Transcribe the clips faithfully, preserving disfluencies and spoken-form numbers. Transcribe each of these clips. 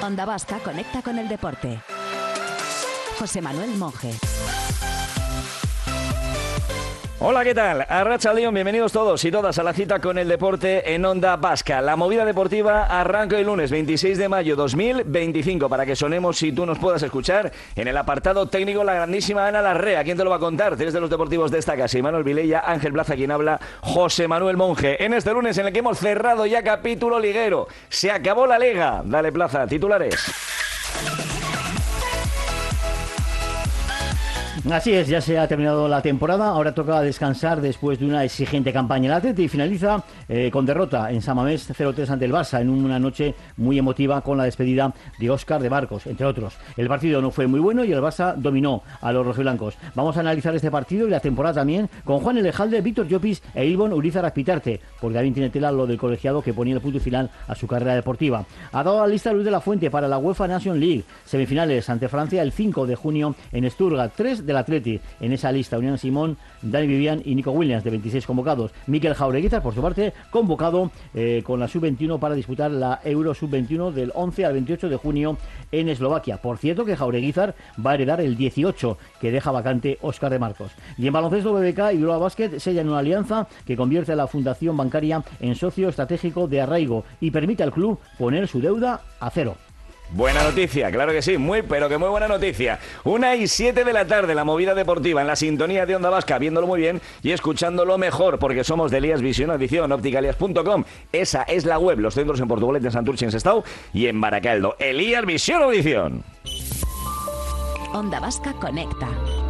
Onda Vasca conecta con el deporte. José Manuel Monge. Hola, ¿qué tal? Arratsaldeon, bienvenidos todos y todas a la cita con el deporte en Onda Vasca. La movida deportiva arranca el lunes veintiséis de mayo dos mil veinticinco para que sonemos y tú nos puedas escuchar en el apartado técnico la grandísima Ana Larrea. ¿Quién te lo va a contar? Tres de los deportivos de esta casa: Imanol Vilella, Ángel Plaza, quien habla, José Manuel Monge. En este lunes en el que hemos cerrado ya capítulo liguero. Se acabó la liga. Dale, Plaza, titulares. Así es, ya se ha terminado la temporada, ahora toca descansar después de una exigente campaña. El Atleti finaliza eh, con derrota en San Mamés cero tres ante el Barça en una noche muy emotiva con la despedida de Óscar de Marcos, entre otros. El partido no fue muy bueno y el Barça dominó a los rojiblancos. Vamos a analizar este partido y la temporada también con Juan Elejalde, Víctor Llopis e Ilbon Urizar Azpitarte, porque también tiene tela lo del colegiado que ponía el punto final a su carrera deportiva. Ha dado la lista Luis de la Fuente para la UEFA Nation League, semifinales ante Francia el cinco de junio en Stuttgart. Tres del Atleti en esa lista: Unión Simón, Dani Vivian y Nico Williams, de veintiséis convocados. Mikel Jaureguizar, por su parte, convocado eh, con la sub veintiuno para disputar la Euro sub veintiuno del once al veintiocho de junio en Eslovaquia. Por cierto, que Jaureguizar va a heredar el dieciocho que deja vacante Óscar de Marcos. Y en baloncesto, B B K y Bilbao Basket sellan una alianza que convierte a la Fundación Bancaria en socio estratégico de arraigo y permite al club poner su deuda a cero. Buena noticia, claro que sí, muy pero que muy buena noticia. Una y siete de la tarde, la movida deportiva en la sintonía de Onda Vasca, viéndolo muy bien y escuchándolo mejor, porque somos de Elías Visión, edición, óptica elías punto com. Esa es la web, los centros en Portugalete, en Santurce, en Sestao y en Baracaldo. Elías Visión, edición. Onda Vasca conecta.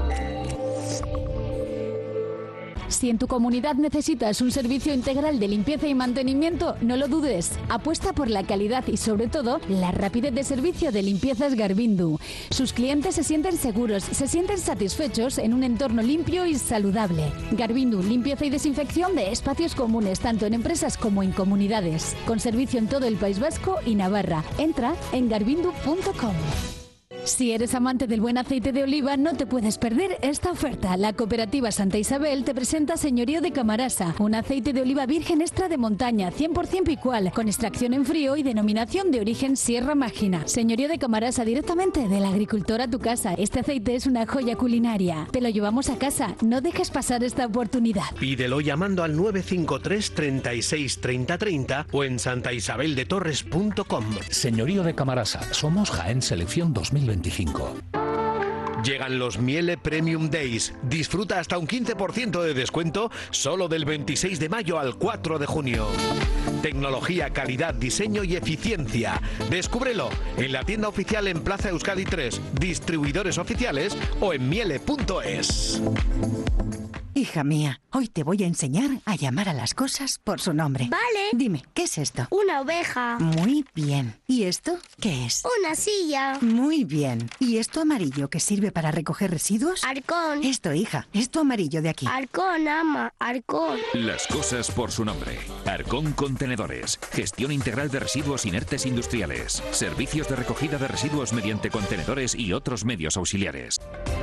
Si en tu comunidad necesitas un servicio integral de limpieza y mantenimiento, no lo dudes. Apuesta por la calidad y, sobre todo, la rapidez de servicio de Limpiezas Garbindu. Sus clientes se sienten seguros, se sienten satisfechos en un entorno limpio y saludable. Garbindu, limpieza y desinfección de espacios comunes, tanto en empresas como en comunidades. Con servicio en todo el País Vasco y Navarra. Entra en garbindu punto com. Si eres amante del buen aceite de oliva, no te puedes perder esta oferta. La Cooperativa Santa Isabel te presenta Señorío de Camarasa, un aceite de oliva virgen extra de montaña, cien por ciento picual, con extracción en frío y denominación de origen Sierra Mágina. Señorío de Camarasa, directamente del agricultor a tu casa. Este aceite es una joya culinaria. Te lo llevamos a casa. No dejes pasar esta oportunidad. Pídelo llamando al nueve cinco tres, treinta y seis, treinta, treinta o en santa isabel de torres punto com. Señorío de Camarasa. Somos Jaén Selección dos mil veinticinco. Llegan los Miele Premium Days. Disfruta hasta un quince por ciento de descuento solo del veintiséis de mayo al cuatro de junio. Tecnología, calidad, diseño y eficiencia. Descúbrelo en la tienda oficial en Plaza Euskadi tres, distribuidores oficiales o en miele punto es. Hija mía, hoy te voy a enseñar a llamar a las cosas por su nombre. Vale. Dime, ¿qué es esto? Una oveja. Muy bien. ¿Y esto qué es? Una silla. Muy bien. ¿Y esto amarillo que sirve para recoger residuos? Arcón. Esto, hija, esto amarillo de aquí. Arcón, ama, Arcón. Las cosas por su nombre. Arcón Contenedores. Gestión integral de residuos inertes industriales. Servicios de recogida de residuos mediante contenedores y otros medios auxiliares.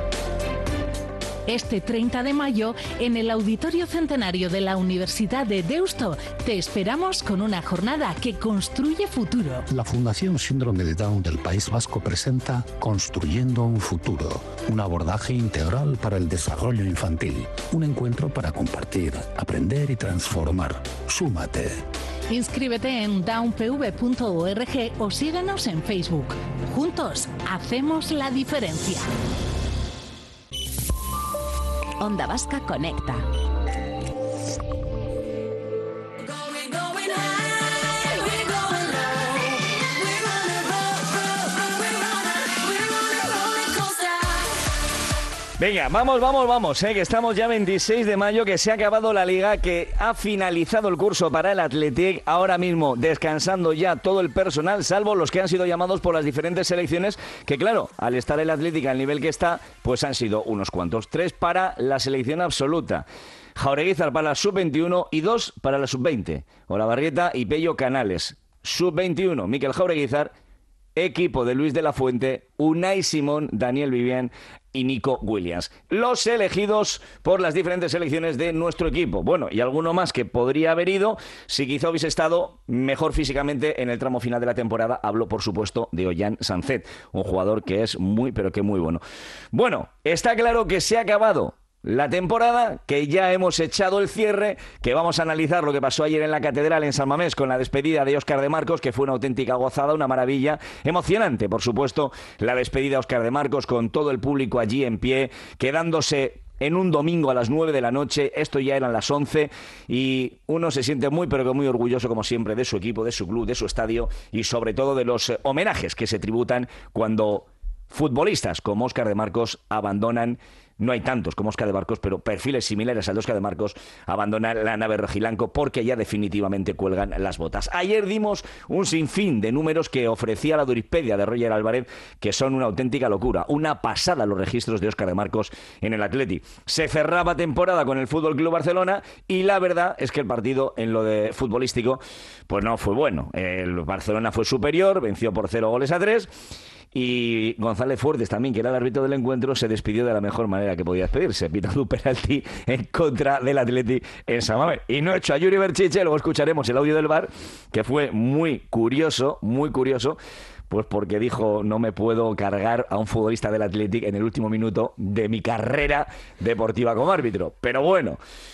Este treinta de mayo, en el Auditorio Centenario de la Universidad de Deusto, te esperamos con una jornada que construye futuro. La Fundación Síndrome de Down del País Vasco presenta Construyendo un Futuro, un abordaje integral para el desarrollo infantil. Un encuentro para compartir, aprender y transformar. Súmate. Inscríbete en down p v punto org o síguenos en Facebook. Juntos, hacemos la diferencia. Onda Vasca conecta. Venga, vamos, vamos, vamos, eh, que estamos ya veintiséis de mayo, que se ha acabado la liga, que ha finalizado el curso para el Athletic, ahora mismo descansando ya todo el personal, salvo los que han sido llamados por las diferentes selecciones, que claro, al estar el Athletic al nivel que está, pues han sido unos cuantos, tres para la selección absoluta. Jaureguizar para la sub veintiuno y dos para la sub veinte, Olavarrieta y Pello Canales. sub veintiuno, Mikel Jaureguizar, equipo de Luis de la Fuente, Unai Simón, Daniel Vivian y Nico Williams. Los elegidos por las diferentes selecciones de nuestro equipo. Bueno, y alguno más que podría haber ido si quizá hubiese estado mejor físicamente en el tramo final de la temporada. Hablo, por supuesto, de Ollán Sancet, un jugador que es muy, pero que muy bueno. Bueno, está claro que se ha acabado la temporada, que ya hemos echado el cierre, que vamos a analizar lo que pasó ayer en la Catedral en San Mamés con la despedida de Óscar de Marcos, que fue una auténtica gozada, una maravilla, emocionante, por supuesto, la despedida de Óscar de Marcos con todo el público allí en pie, quedándose en un domingo a las nueve de la noche, esto ya eran las once, y uno se siente muy, pero que muy orgulloso, como siempre, de su equipo, de su club, de su estadio, y sobre todo de los eh, homenajes que se tributan cuando futbolistas como Óscar de Marcos abandonan. No hay tantos como Óscar de Marcos, pero perfiles similares al de Óscar de Marcos abandonan la nave rojiblanco porque ya definitivamente cuelgan las botas. Ayer dimos un sinfín de números que ofrecía la Duripedia de Roger Álvarez, que son una auténtica locura, una pasada los registros de Óscar de Marcos en el Atleti. Se cerraba temporada con el F C Barcelona y la verdad es que el partido en lo de futbolístico pues no fue bueno. El Barcelona fue superior, venció por cero goles a tres. Y González Fuertes también, que era el árbitro del encuentro, se despidió de la mejor manera que podía despedirse, pitando un penalti en contra del Atleti en San Mamés. Y no hecho a Yuri Berchiche, luego escucharemos el audio del V A R, que fue muy curioso, muy curioso, pues porque dijo, no me puedo cargar a un futbolista del Athletic en el último minuto de mi carrera deportiva como árbitro. Pero bueno,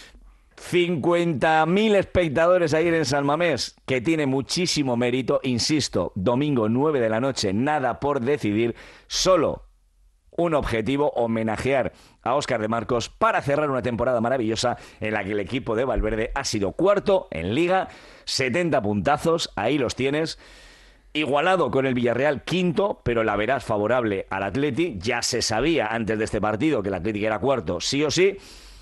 cincuenta mil espectadores ayer en San Mamés, que tiene muchísimo mérito, insisto, domingo nueve de la noche, nada por decidir, solo un objetivo, homenajear a Óscar de Marcos para cerrar una temporada maravillosa en la que el equipo de Valverde ha sido cuarto en Liga, setenta puntazos, ahí los tienes, igualado con el Villarreal, quinto, pero la verás favorable al Atleti, ya se sabía antes de este partido que el Atleti era cuarto, sí o sí.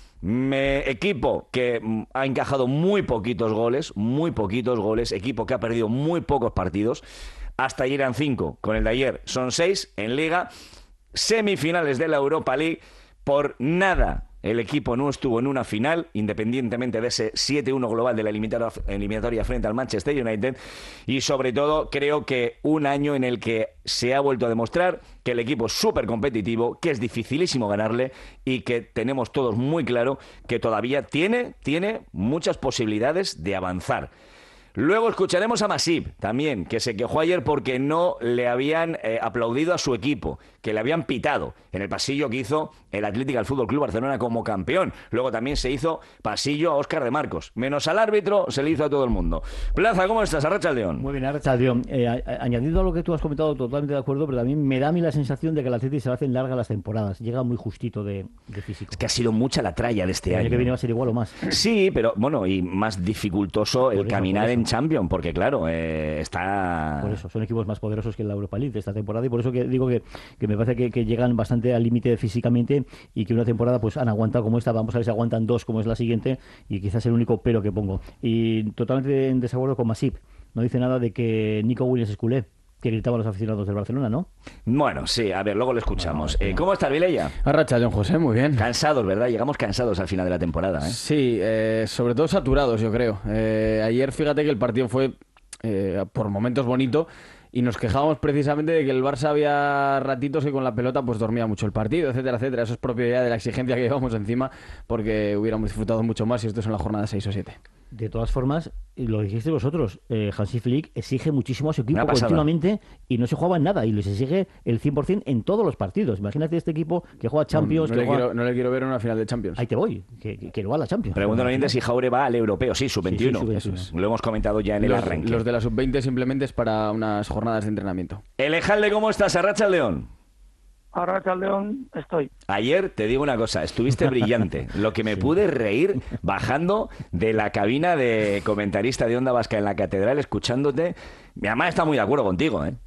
Me, equipo que ha encajado muy poquitos goles, muy poquitos goles, equipo que ha perdido muy pocos partidos, hasta ayer eran cinco, con el de ayer son seis en Liga, semifinales de la Europa League, por nada el equipo no estuvo en una final, independientemente de ese siete uno global de la eliminatoria frente al Manchester United, y sobre todo creo que un año en el que se ha vuelto a demostrar que el equipo es súper competitivo, que es dificilísimo ganarle y que tenemos todos muy claro que todavía tiene, tiene muchas posibilidades de avanzar. Luego escucharemos a Masip también, que se quejó ayer porque no le habían eh, aplaudido a su equipo, que le habían pitado en el pasillo que hizo el Atlético al F C Barcelona como campeón. Luego también se hizo pasillo a Óscar de Marcos. Menos al árbitro, se le hizo a todo el mundo. Plaza, ¿cómo estás? Arratsaldeon. Muy bien, Arratsaldeon. Eh, a- añadiendo a lo que tú has comentado, totalmente de acuerdo, pero también me da a mí la sensación de que el Atlético se le hacen largas las temporadas. Llega muy justito de, de físico. Es que ha sido mucha la tralla de este El año. año que viene va a ser igual o más. Sí, pero bueno, y más dificultoso el Por eso, caminar por eso. en Champions, porque claro, eh, está... Por eso, son equipos más poderosos que la Europa League de esta temporada y por eso que digo que, que me parece que, que llegan bastante al límite físicamente y que una temporada pues han aguantado como esta, vamos a ver si aguantan dos como es la siguiente y quizás el único pero que pongo. Y totalmente en desacuerdo con Masip, no dice nada de que Nico Williams es culé, que gritaban los aficionados del Barcelona, ¿no? Bueno, sí, a ver, luego lo escuchamos. Eh, ¿Cómo estás, Vilella? Arratsaldeon, José, muy bien. Cansados, ¿verdad? Llegamos cansados al final de la temporada, ¿eh? Sí, eh, sobre todo saturados, yo creo. Eh, ayer, fíjate que el partido fue eh, por momentos bonito y nos quejábamos precisamente de que el Barça había ratitos que con la pelota pues dormía mucho el partido, etcétera, etcétera. Eso es propio ya de la exigencia que llevamos encima, porque hubiéramos disfrutado mucho más si esto es en la jornada seis o siete. De todas formas, y lo dijiste vosotros, eh, Hansi Flick exige muchísimo a su equipo Una pasada. continuamente y no se jugaba en nada y les exige el cien por ciento en todos los partidos. Imagínate este equipo que juega Champions, no, no que le juega... quiero, no le quiero ver en una final de Champions. Ahí te voy, que, que, que no va a la Champions. Preguntan oyentes si Jaure va al europeo. Sí, sub veintiuno. Sí, sí, sub Eso veintiuno. es. Lo hemos comentado ya en el Los, arranque. los de la sub veinte simplemente es para unas jornadas de entrenamiento. Elejalde, ¿cómo estás? Arratsaldeon. Arratsaldeon, estoy. Ayer te digo una cosa, estuviste brillante. Lo que me pude reír bajando de la cabina de comentarista de Onda Vasca en la Catedral, escuchándote. Mi mamá está muy de acuerdo contigo, ¿eh?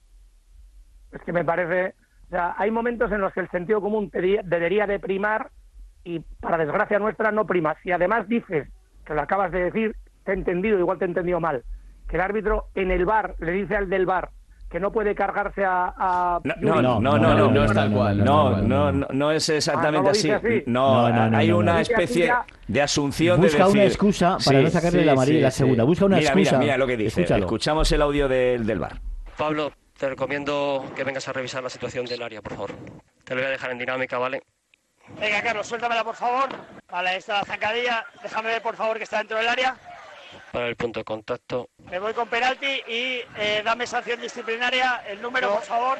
Es que me parece... O sea, hay momentos en los que el sentido común debería, debería de primar y, para desgracia nuestra, no prima. Si además dices, que lo acabas de decir, te he entendido, igual te he entendido mal, que el árbitro en el V A R le dice al del V A R que no puede cargarse a... a No, Yuri. no, no, no, no, no es tal cual, No, no es tal no, cual. no, no es exactamente Ah, ¿no lo así. dice así? No, No, no, no, hay no, una no. especie Dice así de asunción Busca de decir... una excusa para no sacarle la amarilla y la segunda. Busca una mira, excusa. Mira, mira lo que dice. Escúchalo. Escuchamos el audio del, del V A R. Pablo, te recomiendo que vengas a revisar la situación del área, por favor. Te lo voy a dejar en dinámica, ¿vale? Venga, Carlos, suéltamela, por favor. Vale, esta es la zancadilla. Déjame ver, por favor, que está dentro del área. Para el punto de contacto. Me voy con penalti y eh, dame sanción disciplinaria. El número, no. por favor.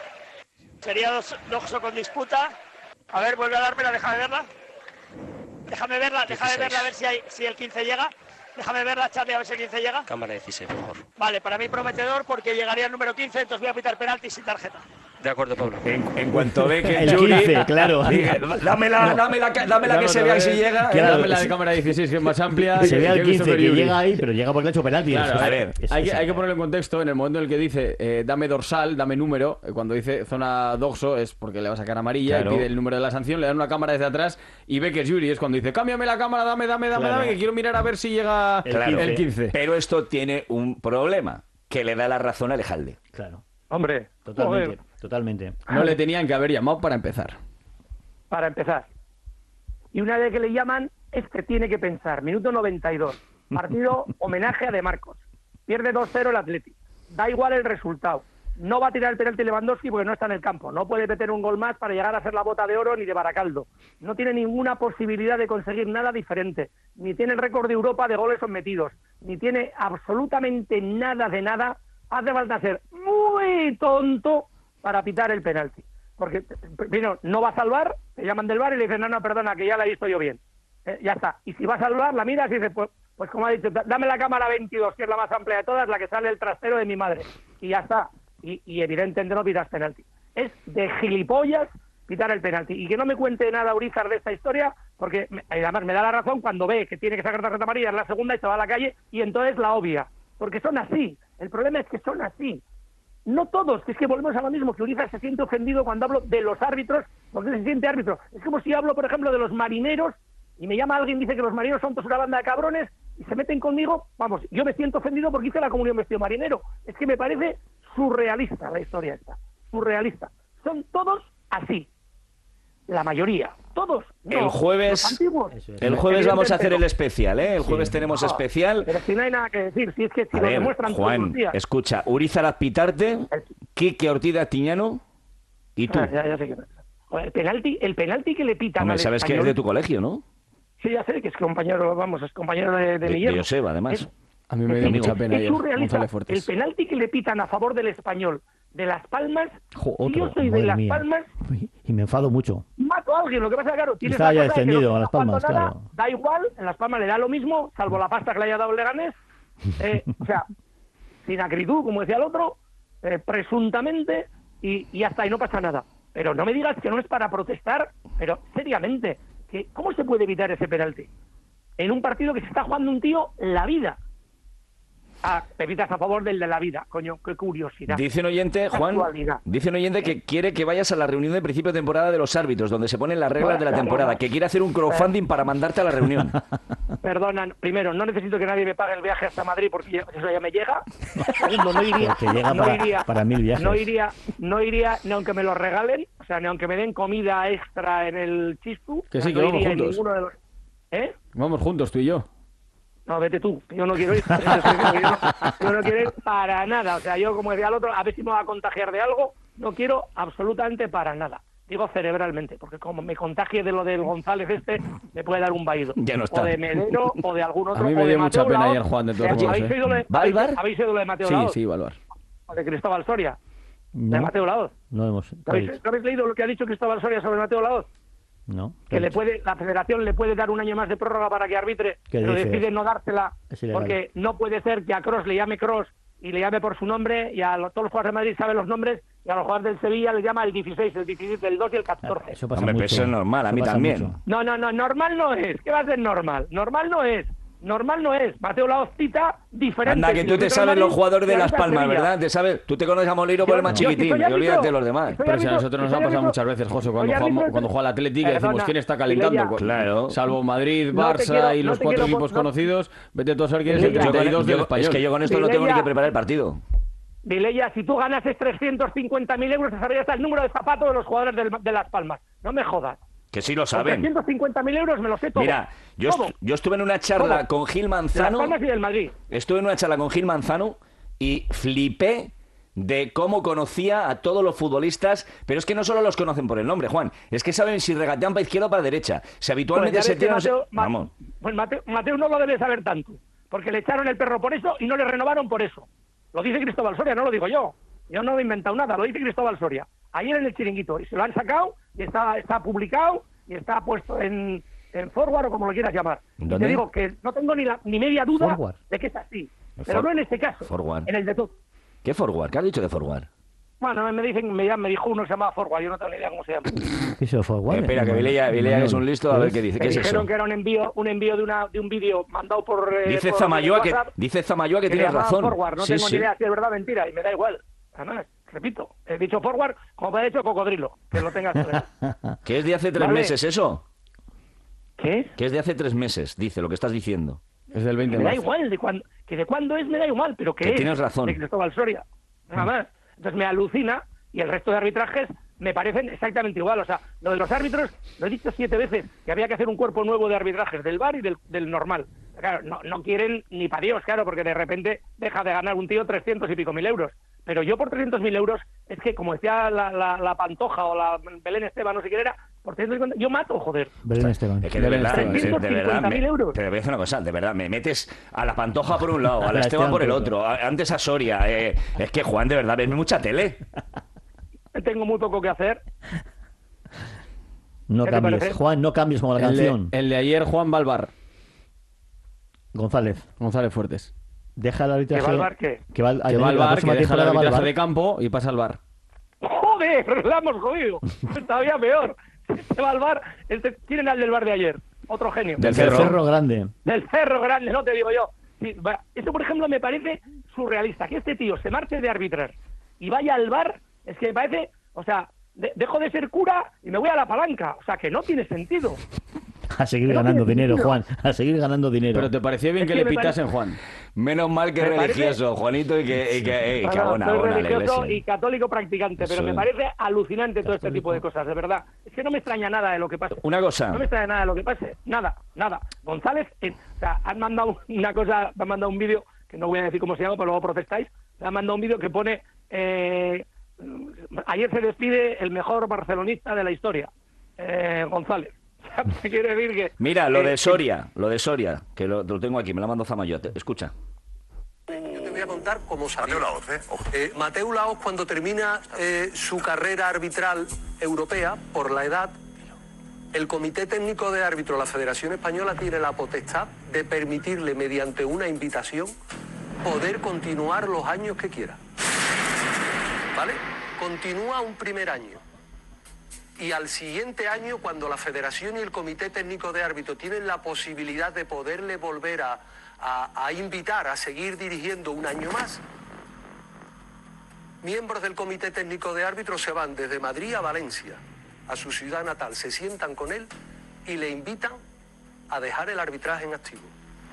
Sería dos, doxo con disputa. A ver, vuelve a dármela, déjame verla. Déjame verla, déjame verla a ver si, hay, si el quince llega. Déjame verla, Charlie, a ver si el quince llega. Cámara dieciséis, por favor. Vale, para mí prometedor porque llegaría el número quince, entonces voy a pitar penalti sin tarjeta. De acuerdo, Pablo. En, en cuanto ve que el Yuri, quince, claro. Dije, dámela, no. dámela, dámela que se vea si llega. Claro, dámela de cámara dieciséis, que es más amplia. Se ve al quince, que Yuri. llega ahí, pero llega porque le ha hecho penalti. Claro, eso, a ver, eso, hay, que, eso. hay que ponerlo en contexto. En el momento en el que dice eh, dame dorsal, dame número, eh, cuando dice zona doxo es porque le va a sacar amarilla, claro, y pide el número de la sanción, le dan una cámara desde atrás y ve que es Yuri. Es cuando dice cámbiame la cámara, dame, dame, dame, claro. dame, que quiero mirar a ver si llega el, claro. el quince. Pero esto tiene un problema, que le da la razón a Alejalde. Claro. Hombre, totalmente, joder. totalmente. No le tenían que haber llamado para empezar. Para empezar. Y una vez que le llaman, este tiene que pensar. Minuto noventa y dos. Partido homenaje a De Marcos. Pierde dos cero el Atleti. Da igual el resultado. No va a tirar el penalti Lewandowski porque no está en el campo. No puede meter un gol más para llegar a ser la bota de oro ni de Baracaldo. No tiene ninguna posibilidad de conseguir nada diferente. Ni tiene el récord de Europa de goles sometidos. Ni tiene absolutamente nada de nada. Hace falta ser muy tonto para pitar el penalti. Porque, primero, no va a salvar, te llaman del bar y le dicen, no, no, perdona, que ya la he visto yo bien. Eh, ya está. Y si va a salvar, la miras y dices, pues, pues como ha dicho, dame la cámara veintidós, que es la más amplia de todas, la que sale el trastero de mi madre. Y ya está. Y, y evidentemente no pitas penalti. Es de gilipollas pitar el penalti. Y que no me cuente nada Urizar de esta historia, porque me, además me da la razón cuando ve que tiene que sacar tarjeta amarilla en la segunda y se va a la calle, y entonces la obvia. Porque son así. El problema es que son así. No todos, que es que volvemos a lo mismo, que Urizar se siente ofendido cuando hablo de los árbitros, porque se siente árbitro. Es como si hablo, por ejemplo, de los marineros, y me llama alguien y dice que los marineros son todos una banda de cabrones, y se meten conmigo, vamos, yo me siento ofendido porque hice la comunión vestido marinero. Es que me parece surrealista la historia esta. Surrealista. Son todos así. La mayoría. Todos. No, el jueves, el jueves vamos a hacer el especial, ¿eh? El jueves sí. tenemos no, especial. Pero si no hay nada que decir, si es que si a lo ver, demuestran Juan, todos los días. Escucha, Urizar Azpitarte, Quique Ortiz Tiñano y tú. Ah, ya, ya sé que... El penalti, el penalti que le pitan. Hombre, sabes español, que es de tu colegio, ¿no? Sí, ya sé que es compañero, vamos, es compañero de, de, de mi de Joseba, además. Es, a mí me dio mucha pena es ayer, surrealista. El penalti que le pitan a favor del Español de Las Palmas, jo, otro, si yo soy de Las mía. Palmas, y me enfado mucho. Mato a alguien. Lo que pasa, claro, tienes está ya cosa descendido que no a Las Palmas, nada, claro. Da igual, en Las Palmas le da lo mismo, salvo la pasta que le haya dado el Leganés. Eh, o sea, sin acritud, como decía el otro, eh, presuntamente, y, y hasta ahí no pasa nada. Pero no me digas que no es para protestar, pero seriamente, que ¿cómo se puede evitar ese penalti? En un partido que se está jugando un tío la vida. Ah, te pitas a favor del de la vida, coño, qué curiosidad. Dice un oyente, Juan, dice un oyente que quiere que vayas a la reunión de principio de temporada de los árbitros, donde se ponen las reglas de la temporada, que quiere hacer un crowdfunding para mandarte a la reunión. Perdona, primero, no necesito que nadie me pague el viaje hasta Madrid porque eso ya me llega. Segundo, no iría, llega no para, iría, para mil viajes. No iría, no iría ni aunque me lo regalen, o sea, ni aunque me den comida extra en el chistu. Que sí, no que vamos iría juntos. De los... ¿Eh? Vamos juntos, tú y yo. No, vete tú, yo no quiero ir. Yo no, yo no quiero ir para nada. O sea, yo, como decía el otro, a ver si me va a contagiar de algo, no quiero absolutamente para nada. Digo cerebralmente, porque como me contagie de lo del González este, me puede dar un vaído. Ya no está. O de Medero, o de algún otro. A mí me o de dio Mateo mucha pena Laoz. ayer, Juan, de todos ¿Habéis modos. ¿eh? oído lo de, ¿Va al bar? ¿Habéis oído lo de Mateo Sí, Laoz? sí, va al bar. O de Cristóbal Soria. No, de Mateo Laoz. no hemos... ¿Habéis, ¿Habéis leído lo que ha dicho Cristóbal Soria sobre Mateo Laoz? No. Que le puede, la federación le puede dar un año más de prórroga para que arbitre, pero dices? decide no dársela porque no puede ser que a Kroos le llame Kroos y le llame por su nombre, y a los, todos los jugadores de Madrid saben los nombres, y a los jugadores del Sevilla le llama el dieciséis, el diecisiete, el dos y el catorce. Eso pasa Hombre, mucho. eso es normal, a mí Eso también. mucho. No, no, no, normal no es. ¿Qué va a ser normal? Normal no es. Normal no es. Mateo Laoz cita diferente. Anda, que tú te sabes los jugadores de Las Palmas, ¿verdad? Te sabes, tú te conoces a Moleiro por el más chiquitín, y olvídate de los demás. Pero si a nosotros nos ha pasado muchas veces, José, cuando jugamos, cuando juega el Atlético, decimos quién está calentando. Claro. Salvo Madrid, No te Barça quiero- y no los te cuatro quiero- equipos no- conocidos, vete tú a saber quién es el Yo con- treinta y dos del Yo- español. es que yo con esto no tengo ni que preparar el partido. Vilella, si tú ganases trescientos cincuenta mil euros, te sabrías hasta el número de zapatos de los jugadores del- de Las Palmas. No me jodas. Que sí lo Con saben. trescientos cincuenta mil euros me lo sé todo. Mira, yo, Todo. estu- yo estuve en una charla Todo. con Gil De Las Manzano. Palmas y del Madrid. Estuve en una charla con Gil Manzano y flipé de cómo conocía a todos los futbolistas, pero es que no solo los conocen por el nombre, Juan, es que saben si regatean para izquierda o para derecha. Si habitualmente Pues ya se ves que tiran... Mateo, Ma- Vamos. Pues Mateo, Mateo no lo debe saber tanto, porque le echaron el perro por eso y no le renovaron por eso. Lo dice Cristóbal Soria, no lo digo yo. Yo no he inventado nada, lo dice Cristóbal Soria. Ayer en el Chiringuito, y se lo han sacado, y está, está publicado, y está puesto en, en forward o como lo quieras llamar. Y ¿Dónde? te digo que no tengo ni, la, ni media duda Forward. de que es así. For- Pero no en este caso, Forward. en el de todo. ¿Qué forward? ¿Qué has dicho de forward? Bueno, me dicen, me, me dijo uno que se llama forward, yo no tengo ni idea cómo se llama. ¿Qué es eso, forward? Eh, espera, que Vilella, Vilella que es un listo, a ver qué dice. Me ¿Qué es dijeron eso? que era un envío, un envío de, una, de un vídeo mandado por... eh, Dice por Zamayoa que, WhatsApp, dice Zamayoa que que le tienes llamaban razón. Forward. No Sí, tengo sí. ni idea si es verdad o mentira, y me da igual. Además, repito, he dicho forward como he dicho cocodrilo, que lo tengas claro. Que es de hace tres Vale. meses eso. ¿Qué? Que es de hace tres meses, dice lo que estás diciendo. Es del veinte Me de da marzo. igual, de cuándo, que de cuándo es me da igual, pero que, Que es tienes razón. de Cristóbal Soria. Nada más. Entonces me alucina y el resto de arbitrajes me parecen exactamente igual. O sea, lo de los árbitros, lo he dicho siete veces, que había que hacer un cuerpo nuevo de arbitrajes, del V A R y del, del normal. Claro, no, no quieren ni para Dios, claro, porque de repente deja de ganar un tío trescientos y pico mil euros. Pero yo por trescientos mil euros, es que como decía la, la, la Pantoja o la Belén Esteban, no sé quién era, por trescientos cincuenta, yo mato, joder. Belén Esteban. Es que de Belén verdad, Esteban, de, sí. de verdad, trescientos cincuenta mil me, euros. te voy a decir una cosa, de verdad, me metes a la Pantoja por un lado, a A la la Esteban Esteban por el por otro, a- antes a Soria. eh, es que Juan, de verdad, ves mucha tele. Tengo muy poco que hacer. No ¿Qué te cambies, parece? Juan, no cambies como la El de, canción. el de ayer, Juan Balbar. González. González Fuertes. Deja el arbitraje. ¿Que va al bar qué? Que va, al- Que va al la bar, que próxima deja el temporada va al arbitraje bar. de campo y pasa al bar. ¡Joder! La hemos jodido. Todavía peor. Se va al bar. Este, ¿quién era el del bar de ayer? Otro genio. Del Del Cerro. Cerro Grande. Del Cerro Grande, no te digo yo. Sí, va. Esto, por ejemplo, me parece surrealista. Que este tío se marche de arbitrar y vaya al bar, es que me parece... O sea, de- dejo de ser cura y me voy a la palanca. O sea, que no tiene sentido. A seguir Pero ganando tiene dinero, sentido. Juan. A seguir ganando dinero. Pero te pareció bien Es que, que le me pitasen, Juan. Menos mal que Me religioso, Juanito, y que, y que, y que No, no, abona, soy abona a la religioso iglesia. y católico practicante, pero Eso me es. parece alucinante todo este tipo de cosas, de verdad. Es que no me extraña nada de lo que pase. Una cosa. No me extraña nada de lo que pase. Nada, nada. González, eh, o sea, han mandado una cosa, me han mandado un vídeo, que no voy a decir cómo se llama, pero luego protestáis. Me han mandado un vídeo que pone, eh, ayer se despide el mejor barcelonista de la historia, eh, González. O sea, me quiere decir que... Mira, lo eh, de Soria, lo de Soria, que lo, lo tengo aquí, me lo mando Zamayoa. Te- Escucha. Yo te voy a contar cómo salió. Mateo Laoz, ¿eh? Eh, Mateo Laoz, cuando termina eh, su carrera arbitral europea, por la edad, el Comité Técnico de Árbitros, la Federación Española, tiene la potestad de permitirle, mediante una invitación, poder continuar los años que quiera. ¿Vale? Continúa un primer año. Y al siguiente año, cuando la Federación y el Comité Técnico de Árbitros tienen la posibilidad de poderle volver a, a, a invitar a seguir dirigiendo un año más, miembros del Comité Técnico de Árbitros se van desde Madrid a Valencia, a su ciudad natal, se sientan con él y le invitan a dejar el arbitraje en activo.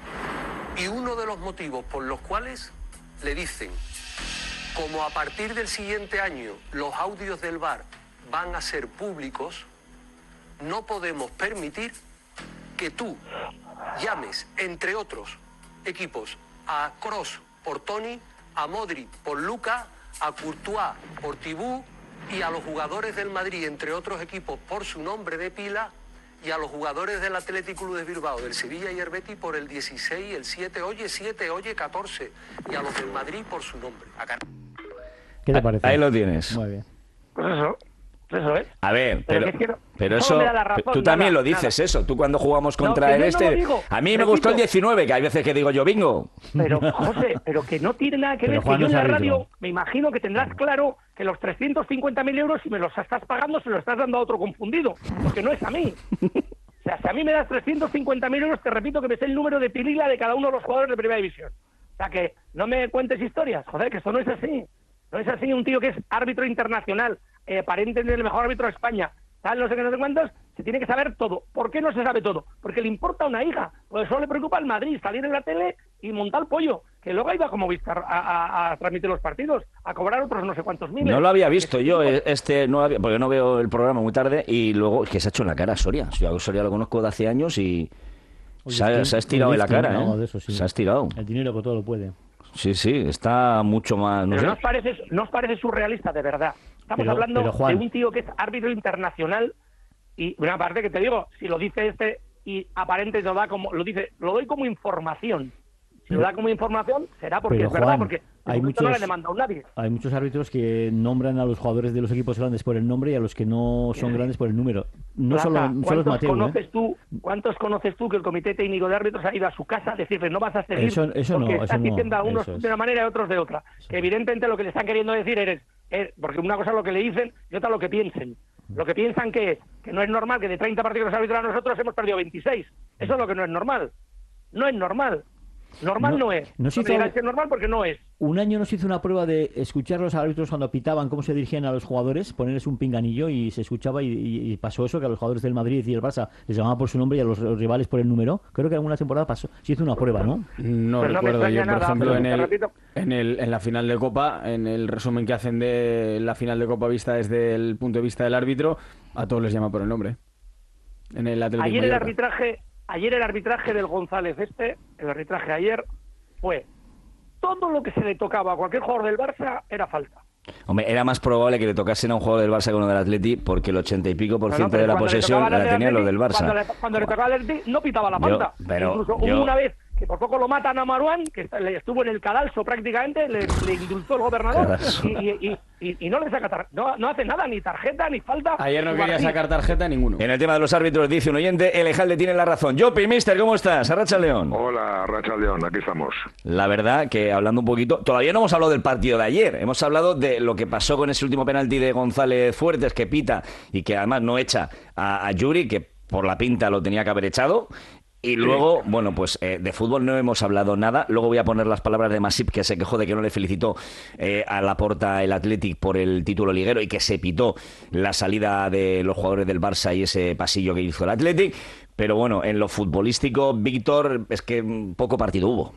Y uno de los motivos por los cuales le dicen, como a partir del siguiente año los audios del V A R van a ser públicos, no podemos permitir que tú llames, entre otros equipos, a Kroos por Toni, a Modric por Luka, a Courtois por Tibú y a los jugadores del Madrid, entre otros equipos, por su nombre de pila, y a los jugadores del Athletic Club de Bilbao, del Sevilla y el Betis por el dieciséis, el siete, oye siete, oye catorce, y a los del Madrid por su nombre. Acá. ¿Qué te parece? Ahí lo tienes. Muy bien. Pues eso, eso es. A ver, Pero pero, que es que no- pero no eso, me da la razón, tú también nada, lo dices nada. eso, tú cuando jugamos No, contra que el yo no este, lo digo. a mí me Repito. gustó el diecinueve, que hay veces que digo yo bingo. Pero, José, pero que no tiene nada que Pero ver, que Juan yo no en es la árbitro. radio me imagino que tendrás claro que los trescientos cincuenta mil euros, si me los estás pagando, se los estás dando a otro confundido, porque no es a mí. O sea, si a mí me das trescientos cincuenta mil euros, te repito que me sé el número de pilila de cada uno de los jugadores de Primera División. O sea, que no me cuentes historias, joder, que esto no es así. No es así, un tío que es árbitro internacional, eh, pariente del mejor árbitro de España, tal, no sé qué, no sé cuántos, se tiene que saber todo. ¿Por qué no se sabe todo? Porque le importa una hija. Pues solo le preocupa al Madrid, salir en la tele y montar el pollo. Que luego iba como Vistar a, a, a transmitir los partidos, a cobrar otros no sé cuántos miles. No lo había visto yo, eh, este no lo había, porque no veo el programa muy tarde, y luego es que se ha hecho en la cara a Soria. Yo a Soria lo conozco de hace años y Oye, se ha, es que se ha estirado un en la lifting, cara, algo ¿eh? de eso, sí. Se ha estirado. El dinero que todo lo puede. Sí, sí, está mucho más... No Pero sé. ¿no os parece, no os parece surrealista, de verdad? Estamos Pero- hablando pero, Juan- de un tío que es árbitro internacional y una parte que te digo, si lo dice este y aparente lo da como, lo dice, lo doy como información. Si lo da como información será porque Pero, es verdad, Juan, porque de hay momento no muchos- le ha demandado nadie. Hay muchos árbitros que nombran a los jugadores de los equipos grandes por el nombre y a los que no son grandes por el número. No Plaza, solo, solo es ¿cuántos Mateo, ¿eh? conoces tú, ¿Cuántos conoces tú que el Comité Técnico de Árbitros ha ido a su casa a decirle no vas a seguir Eso- eso porque no, estás eso no, diciendo a unos eso es. de una manera y a otros de otra? Que evidentemente lo que le están queriendo decir es, es- porque una cosa es lo que le dicen y otra lo que piensen. Lo que piensan que es que no es normal que de treinta partidos arbitrados nosotros hemos perdido veintiséis. Eso es lo que no es normal. No es normal. Normal no, No- es. no se No hizo- me digáis que es normal porque no es. Un año nos hizo una prueba de escuchar a los árbitros cuando pitaban cómo se dirigían a los jugadores, ponerles un pinganillo y se escuchaba y, y- y pasó eso, que a los jugadores del Madrid y el Barça les llamaba por su nombre y a los, los rivales por el número. Creo que alguna temporada pasó, se hizo una prueba, ¿no? No Pues no me recuerdo extraña yo, por nada, ejemplo, pero en te el, repito- en el en la final de Copa, en el resumen que hacen de la final de Copa vista desde el punto de vista del árbitro, a todos les llama por el nombre. En el Atlético Ayer el Mallorca. arbitraje, ayer el arbitraje del González este, el arbitraje ayer fue todo lo que se le tocaba a cualquier jugador del Barça era falta. Hombre, era más probable que le tocasen a un jugador del Barça que uno del Atleti, porque el ochenta y pico por No, no, ciento pero de la cuando le posesión tocaba al la tenían los Atleti, del Barça. Cuando le, cuando le tocaba al Atleti no pitaba la Yo- falta. pero Incluso yo- hubo una vez que por poco lo matan a Maruán, que le estuvo en el cadalso prácticamente, le, le indultó el gobernador Cadalso. y, y, y, y- y no le saca tar- no, no hace nada, ni tarjeta, ni falta. Ayer no ni quería Martín. sacar tarjeta ninguno. En el tema de los árbitros, dice un oyente, el Ejalde tiene la razón. Yopi, mister, ¿cómo estás? Arracha León. Hola, Racha León, aquí estamos. La verdad que hablando un poquito, todavía no hemos hablado del partido de ayer, hemos hablado de lo que pasó con ese último penalti de González Fuertes que pita y que además no echa a, a Yuri, que por la pinta lo tenía que haber echado. Y luego, bueno, pues eh, de fútbol no hemos hablado nada. Luego voy a poner las palabras de Masip, que se quejó de que no le felicitó eh, a Laporta el Athletic por el título liguero y que se pitó la salida de los jugadores del Barça y ese pasillo que hizo el Athletic. Pero bueno, en lo futbolístico, Víctor, es que mm, poco partido hubo.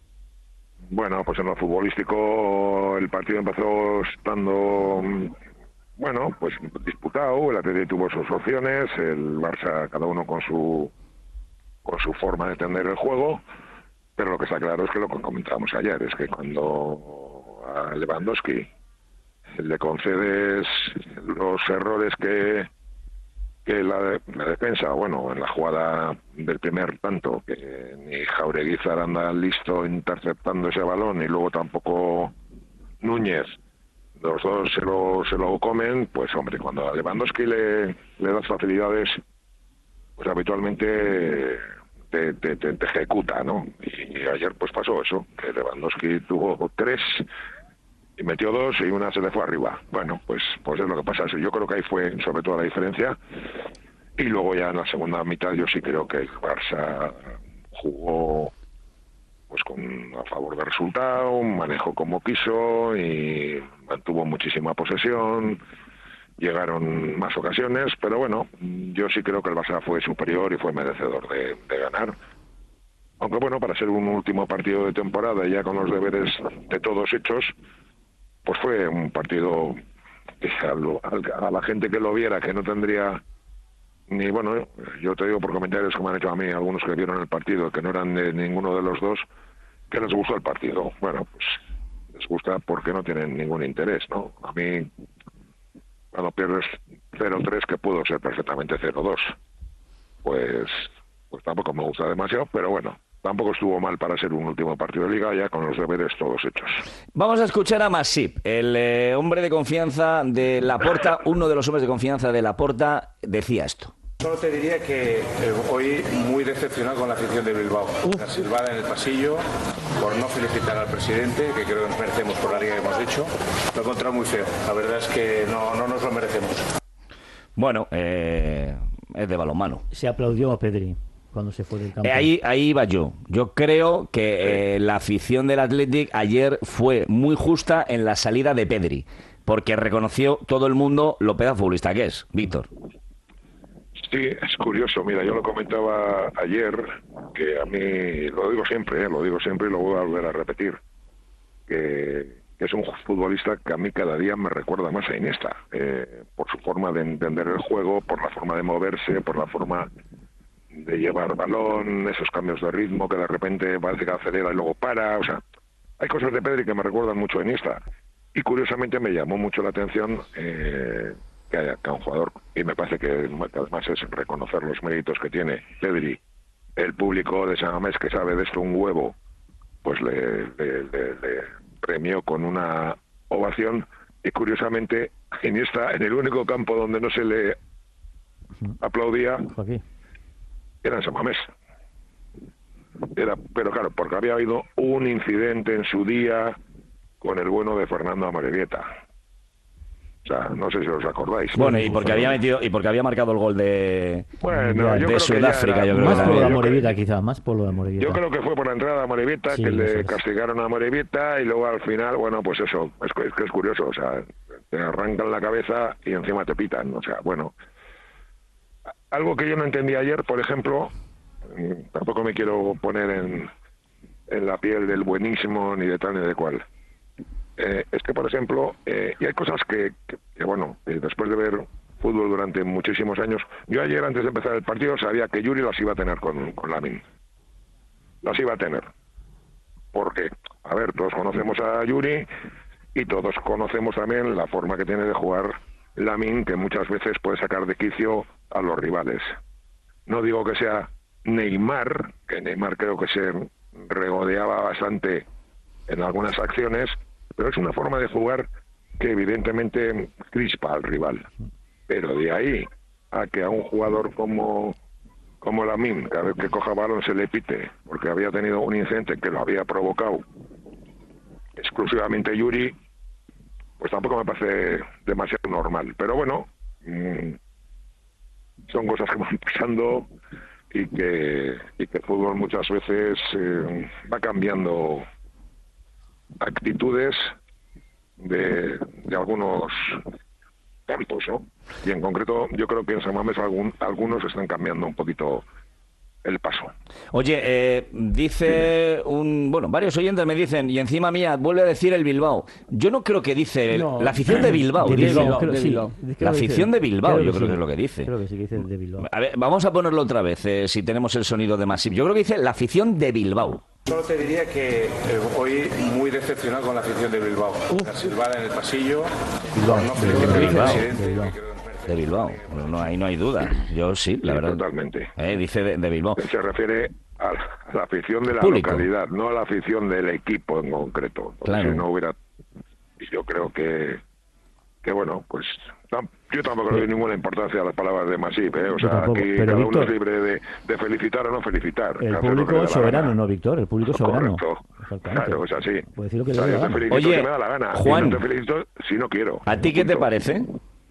Bueno, pues en lo futbolístico el partido empezó estando, mm, bueno, pues disputado, el Atlético tuvo sus opciones, el Barça cada uno con su con su forma de entender el juego, pero lo que está claro es que lo que comentábamos ayer, es que cuando a Lewandowski le concedes los errores que que la, la defensa, bueno, en la jugada del primer tanto, que ni Jaureguizar anda listo interceptando ese balón y luego tampoco Núñez, los dos se lo, se lo comen, pues hombre, cuando a Lewandowski le, le das facilidades, pues habitualmente te, te, te, te ejecuta, ¿no? Y, y ayer pues pasó eso, que Lewandowski tuvo tres y metió dos y una se le fue arriba. Bueno, pues pues es lo que pasa. Yo creo que ahí fue sobre todo la diferencia. Y luego ya en la segunda mitad yo sí creo que el Barça jugó pues con a favor del resultado, manejó como quiso y mantuvo muchísima posesión. Llegaron más ocasiones, pero bueno, yo sí creo que el Barça fue superior y fue merecedor de, de ganar. Aunque bueno, para ser un último partido de temporada ya con los deberes de todos hechos, pues fue un partido que a, lo, a la gente que lo viera, que no tendría ni, bueno, yo te digo por comentarios que me han hecho a mí, algunos que vieron el partido, que no eran de ninguno de los dos, que les gustó el partido. Bueno, pues les gusta porque no tienen ningún interés, ¿no? A mí, cuando pierdes cero tres, que pudo ser perfectamente cero dos, pues, pues tampoco me gusta demasiado, pero bueno, tampoco estuvo mal para ser un último partido de Liga, ya con los deberes todos hechos. Vamos a escuchar a Masip, el eh, hombre de confianza de Laporta, uno de los hombres de confianza de Laporta, decía esto. Solo te diría que eh, hoy muy decepcionado con la afición de Bilbao. La silbada en el pasillo, por no felicitar al presidente, que creo que nos merecemos por la liga que hemos hecho. Lo he encontrado muy feo. La verdad es que no, no nos lo merecemos. Bueno, eh, es de balonmano. Se aplaudió a Pedri cuando se fue del campo. Eh, ahí, ahí iba yo. Yo creo que eh, la afición del Athletic ayer fue muy justa en la salida de Pedri, porque reconoció todo el mundo lo pedazo futbolista que es, Víctor. Sí, es curioso. Mira, yo lo comentaba ayer, que a mí, lo digo siempre, ¿eh? lo digo siempre y lo voy a volver a repetir, que, que es un futbolista que a mí cada día me recuerda más a Iniesta, eh, por su forma de entender el juego, por la forma de moverse, por la forma de llevar balón, esos cambios de ritmo que de repente parece que acelera y luego para, o sea, hay cosas de Pedri que me recuerdan mucho a Iniesta. Y curiosamente me llamó mucho la atención eh, que haya que un jugador, y me parece que además es reconocer los méritos que tiene Pedri, el público de San Mamés que sabe de esto un huevo, pues le, le, le, le premió con una ovación. Y curiosamente Iniesta, en el único campo donde no se le aplaudía, era en San Mamés. Era, pero claro, porque había habido un incidente en su día con el bueno de Fernando Amorebieta. O sea, no sé si os acordáis. Bueno, y porque había metido y porque había marcado el gol de, bueno, de Sudáfrica, yo creo. Más que por lo de yo Amorebieta, creo, quizás, más por lo de Amorebieta. Yo creo que fue por la entrada de Amorebieta, sí, que le es. castigaron a Amorebieta, y luego al final, bueno, pues eso, es que es, que es curioso, o sea, te arrancan la cabeza y encima te pitan, o sea, bueno. Algo que yo no entendí ayer, por ejemplo, tampoco me quiero poner en, en la piel del buenísimo ni de tal ni de cual. Eh, es que, por ejemplo, eh, y hay cosas que, que, que bueno, eh, después de ver fútbol durante muchísimos años, yo ayer, antes de empezar el partido, sabía que Yuri las iba a tener con, con Lamine. Las iba a tener. Porque, a ver, todos conocemos a Yuri y todos conocemos también la forma que tiene de jugar Lamine, que muchas veces puede sacar de quicio a los rivales. No digo que sea Neymar, que Neymar creo que se regodeaba bastante en algunas acciones, pero es una forma de jugar que evidentemente crispa al rival. Pero de ahí a que a un jugador como como Lamine, cada vez que coja balón se le pite, porque había tenido un incidente que lo había provocado exclusivamente Yuri, pues tampoco me parece demasiado normal. Pero bueno, mmm, son cosas que van pasando y que, y que el fútbol muchas veces eh, va cambiando actitudes de, de algunos campos, ¿no? Y en concreto yo creo que en San Mamés algún, algunos están cambiando un poquito el paso. Oye, eh, dice un... Bueno, varios oyentes me dicen, y encima mía vuelve a decir el Bilbao. Yo no creo que dice... El, no, la afición de Bilbao. De dice, Bilbao, creo, de Bilbao. Sí, la afición de Bilbao, creo yo que creo sí. que es lo que dice. Creo que sí que dice de Bilbao. A ver, vamos a ponerlo otra vez, eh, si tenemos el sonido de Masip. Yo creo que dice la afición de Bilbao. Solo te diría que eh, hoy muy decepcionado con la afición de Bilbao. Uh. La silbada en el pasillo, Bilbao, por no felicitar al presidente. De Bilbao. De Bilbao. No, no, ahí no hay duda. Yo sí, la sí, verdad. Totalmente. Eh, dice de, de Bilbao. Se refiere a la afición de la Público. localidad, no a la afición del equipo en concreto. Claro. Si no hubiera... Yo creo que... Que bueno, pues... Yo tampoco le doy ninguna importancia a las palabras de Masip, ¿eh? O sea, tampoco, aquí pero cada Víctor, uno es libre de, de felicitar o no felicitar. El público es soberano, ¿no, Víctor? El público es soberano. Correcto. Claro, es así. Puede decir lo que o sea, le yo da te la felicito Oye, si me da la gana. Juan, y no te felicito si no quiero. ¿A ti qué te parece?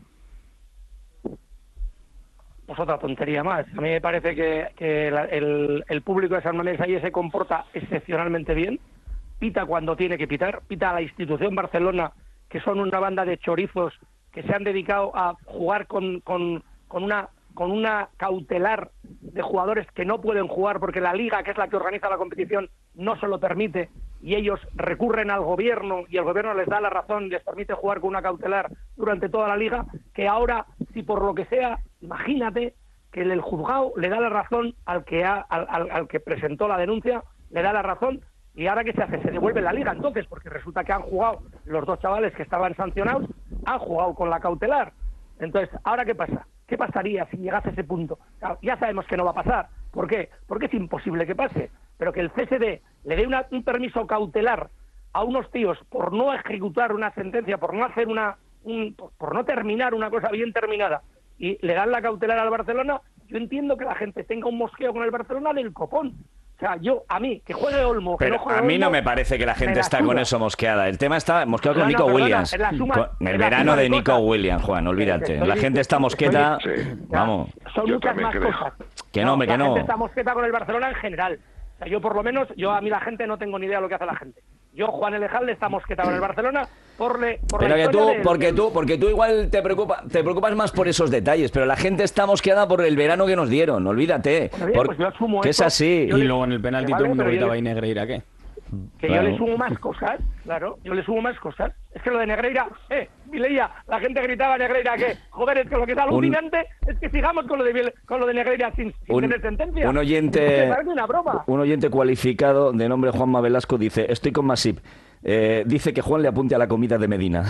Pues otra tontería más. A mí me parece que, que la, el, el público de San Mamés ahí se comporta excepcionalmente bien. Pita cuando tiene que pitar. Pita a la institución Barcelona, que son una banda de chorizos que se han dedicado a jugar con, con, con una con una cautelar de jugadores que no pueden jugar porque la liga, que es la que organiza la competición, no se lo permite, y ellos recurren al gobierno y el gobierno les da la razón, les permite jugar con una cautelar durante toda la liga, que ahora, si por lo que sea, imagínate que el juzgado le da la razón al que ha, al, al, al que presentó la denuncia, le da la razón, y ahora ¿qué se hace? Se devuelve la liga entonces, porque resulta que han jugado los dos chavales que estaban sancionados, han jugado con la cautelar. Entonces, ¿ahora qué pasa? ¿Qué pasaría si llegase a ese punto? Claro, ya sabemos que no va a pasar. ¿Por qué? Porque es imposible que pase. Pero que el C S D le dé una, un permiso cautelar a unos tíos por no ejecutar una sentencia, por no hacer una, un, por, por no terminar una cosa bien terminada, y le dan la cautelar al Barcelona, yo entiendo que la gente tenga un mosqueo con el Barcelona del copón. O sea, yo, a mí, que juegue Olmo, que Pero no juegue a mí Olmo, no me parece que la gente me la está suda. con eso mosqueada. El tema está mosqueado con No, no, Nico perdona, Williams. es la suma- Con es el la verano suma de de Nico cosas. Williams, Juan, olvídate. Estoy- La gente está mosqueta. estoy- Vamos. Son Yo muchas también más creo. cosas. Que no, hombre, la que no. gente está mosqueta con el Barcelona en general. O sea, yo por lo menos, yo a mí la gente no tengo ni idea de lo que hace la gente. Yo, Juan Elejalde, está mosqueta con el Barcelona por, le, por Pero la que historia tú, del- porque tú, porque tú igual te preocupa, te preocupas más por esos detalles, pero la gente está mosqueada por el verano que nos dieron, olvídate. Bueno, bien, Por- pues yo asumo que es eso. así. Y luego en el penalti Vale, todo el mundo pero yo gritaba le- y Negreira, ¿qué? Que Claro. yo le sumo más cosas, claro, yo le sumo más cosas. Es que lo de Negreira, eh, Mileia, la gente gritaba Negreira que, joder, es que lo que es alucinante es que sigamos con lo de Vile- con lo de Negreira sin, sin Un- tener sentencia. un oyente- Me parece una broma. Un oyente cualificado de nombre Juanma Velasco dice, estoy con Masip. Eh, dice que Juan le apunte a la comida de Medina.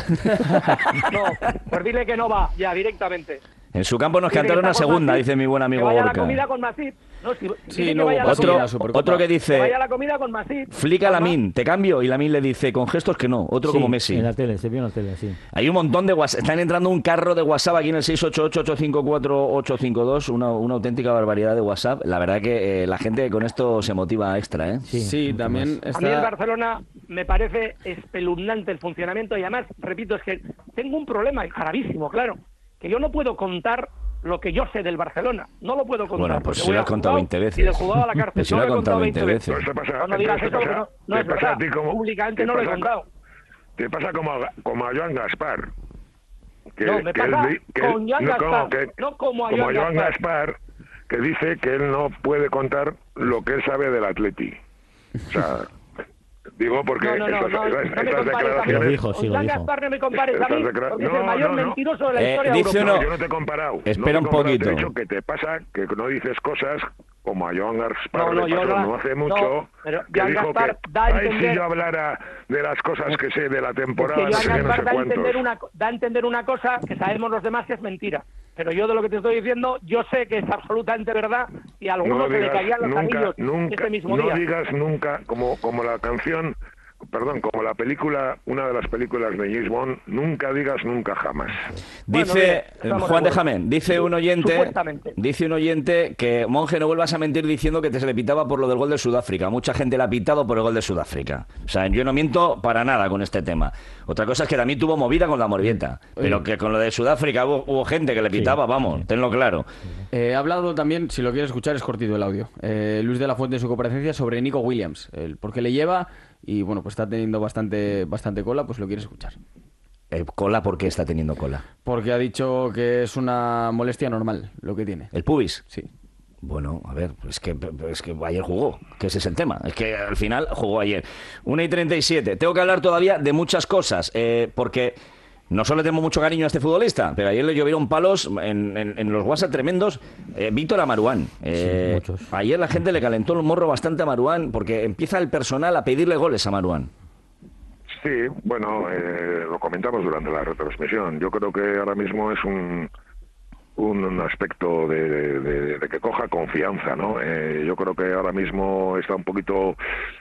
No, pues dile que no va, ya, directamente. En su campo nos Dile que cantaron está una con segunda, Masip, dice mi buen amigo que vaya a la Gorka. comida con Masip. No, si, Sí, dile no que vaya a la otro, comida- otro que que dice, vaya a la comida con Masip. flica Lamin, te cambio, y Lamin le dice, con gestos que no, otro Sí, como Messi. En la tele, se vio en la tele, sí. Hay un montón de WhatsApp, están entrando un carro de WhatsApp aquí en el seis ocho ocho, ocho cinco cuatro, ocho cinco dos, una, una auténtica barbaridad de WhatsApp. La verdad que eh, la gente con esto se motiva extra, ¿eh? Sí, también A mí el está... Barcelona me parece espeluznante el funcionamiento y además, repito, es que tengo un problema gravísimo, claro, que yo no puedo contar lo que yo sé del Barcelona. No lo puedo contar. Bueno, pues porque si voy lo a has contado jugado veinte veces. Y del jugado a la cárcel. Si No lo lo has he contado contado veinte veinte veces. veces. Te pasa- No digas te eso, pasa- porque no, no te es pasa a verdad. ti como- Públicamente te no lo he pasa- contado. Te pasa como a, como a Joan Gaspar. Que, No, me que él pasa di- que él- con Joan no, Gaspar, que- no como a como Joan Joan Gaspar. Gaspar, que dice que él no puede contar lo que él sabe del Atleti. O sea, digo porque No, no, no, esas, no, esas- no me esas compares a mí. declaraciones... Lo dijo, sí, Con lo Joan dijo. Gaspar no me compares a Estás mí, declara- porque es no, el mayor no, no. mentiroso de la Eh, historia dice europea. uno- No, yo no te he comparado. Espera no un te he comparado, poquito. Te he dicho que te pasa que no dices cosas como a Joan Gaspar No, no, le yo pasó no- no hace no, mucho, pero que Joan dijo Gaspar que da a ay, si entender- yo hablara de las cosas que sé de la Es temporada, que no Joan sé qué, no Gaspar sé da a, cuántos. entender una, co- da a entender una cosa que sabemos los demás que es mentira. Pero yo de lo que te estoy diciendo, yo sé que es absolutamente verdad y a algunos No se le digas caían los nunca, anillos nunca, ese mismo no día. digas nunca, como, como la canción, perdón, como la película, una de las películas de James Bond, nunca digas nunca jamás. Dice, bien, eh, estamos Juan de de acuerdo. Jamen, dice un oyente, Supuestamente. dice un oyente que Monje no vuelvas a mentir diciendo que te se le pitaba por lo del gol de Sudáfrica. Mucha gente le ha pitado por el gol de Sudáfrica. O sea, yo no miento para nada con este tema. Otra cosa es que también tuvo movida con la Morvieta, pero que con lo de Sudáfrica hubo, hubo gente que le pitaba, vamos, tenlo claro. Eh, ha hablado también, si lo quieres escuchar, es cortito el audio. Eh, Luis de la Fuente en su comparecencia sobre Nico Williams, el por qué le lleva y bueno, pues está teniendo bastante, bastante cola, pues lo quieres escuchar. Eh, ¿Cola por qué está teniendo cola? Porque ha dicho que es una molestia normal lo que tiene. ¿El pubis? Sí. Bueno, a ver, es que, es que ayer jugó, que ese es el tema. Es que al final jugó ayer. una y treinta y siete. Tengo que hablar todavía de muchas cosas, eh, porque no solo tengo mucho cariño a este futbolista, pero ayer le llovieron palos en, en- en los WhatsApp tremendos. Eh, Víctor a Maruán. Eh, muchos. ayer la gente le calentó el morro bastante a Maruán, porque empieza el personal a pedirle goles a Maruán. Sí, bueno, eh, lo comentamos durante la retransmisión. Yo creo que ahora mismo es un, un, un aspecto de, de- de- de que coja confianza, ¿no? Eh, yo creo que ahora mismo está un poquito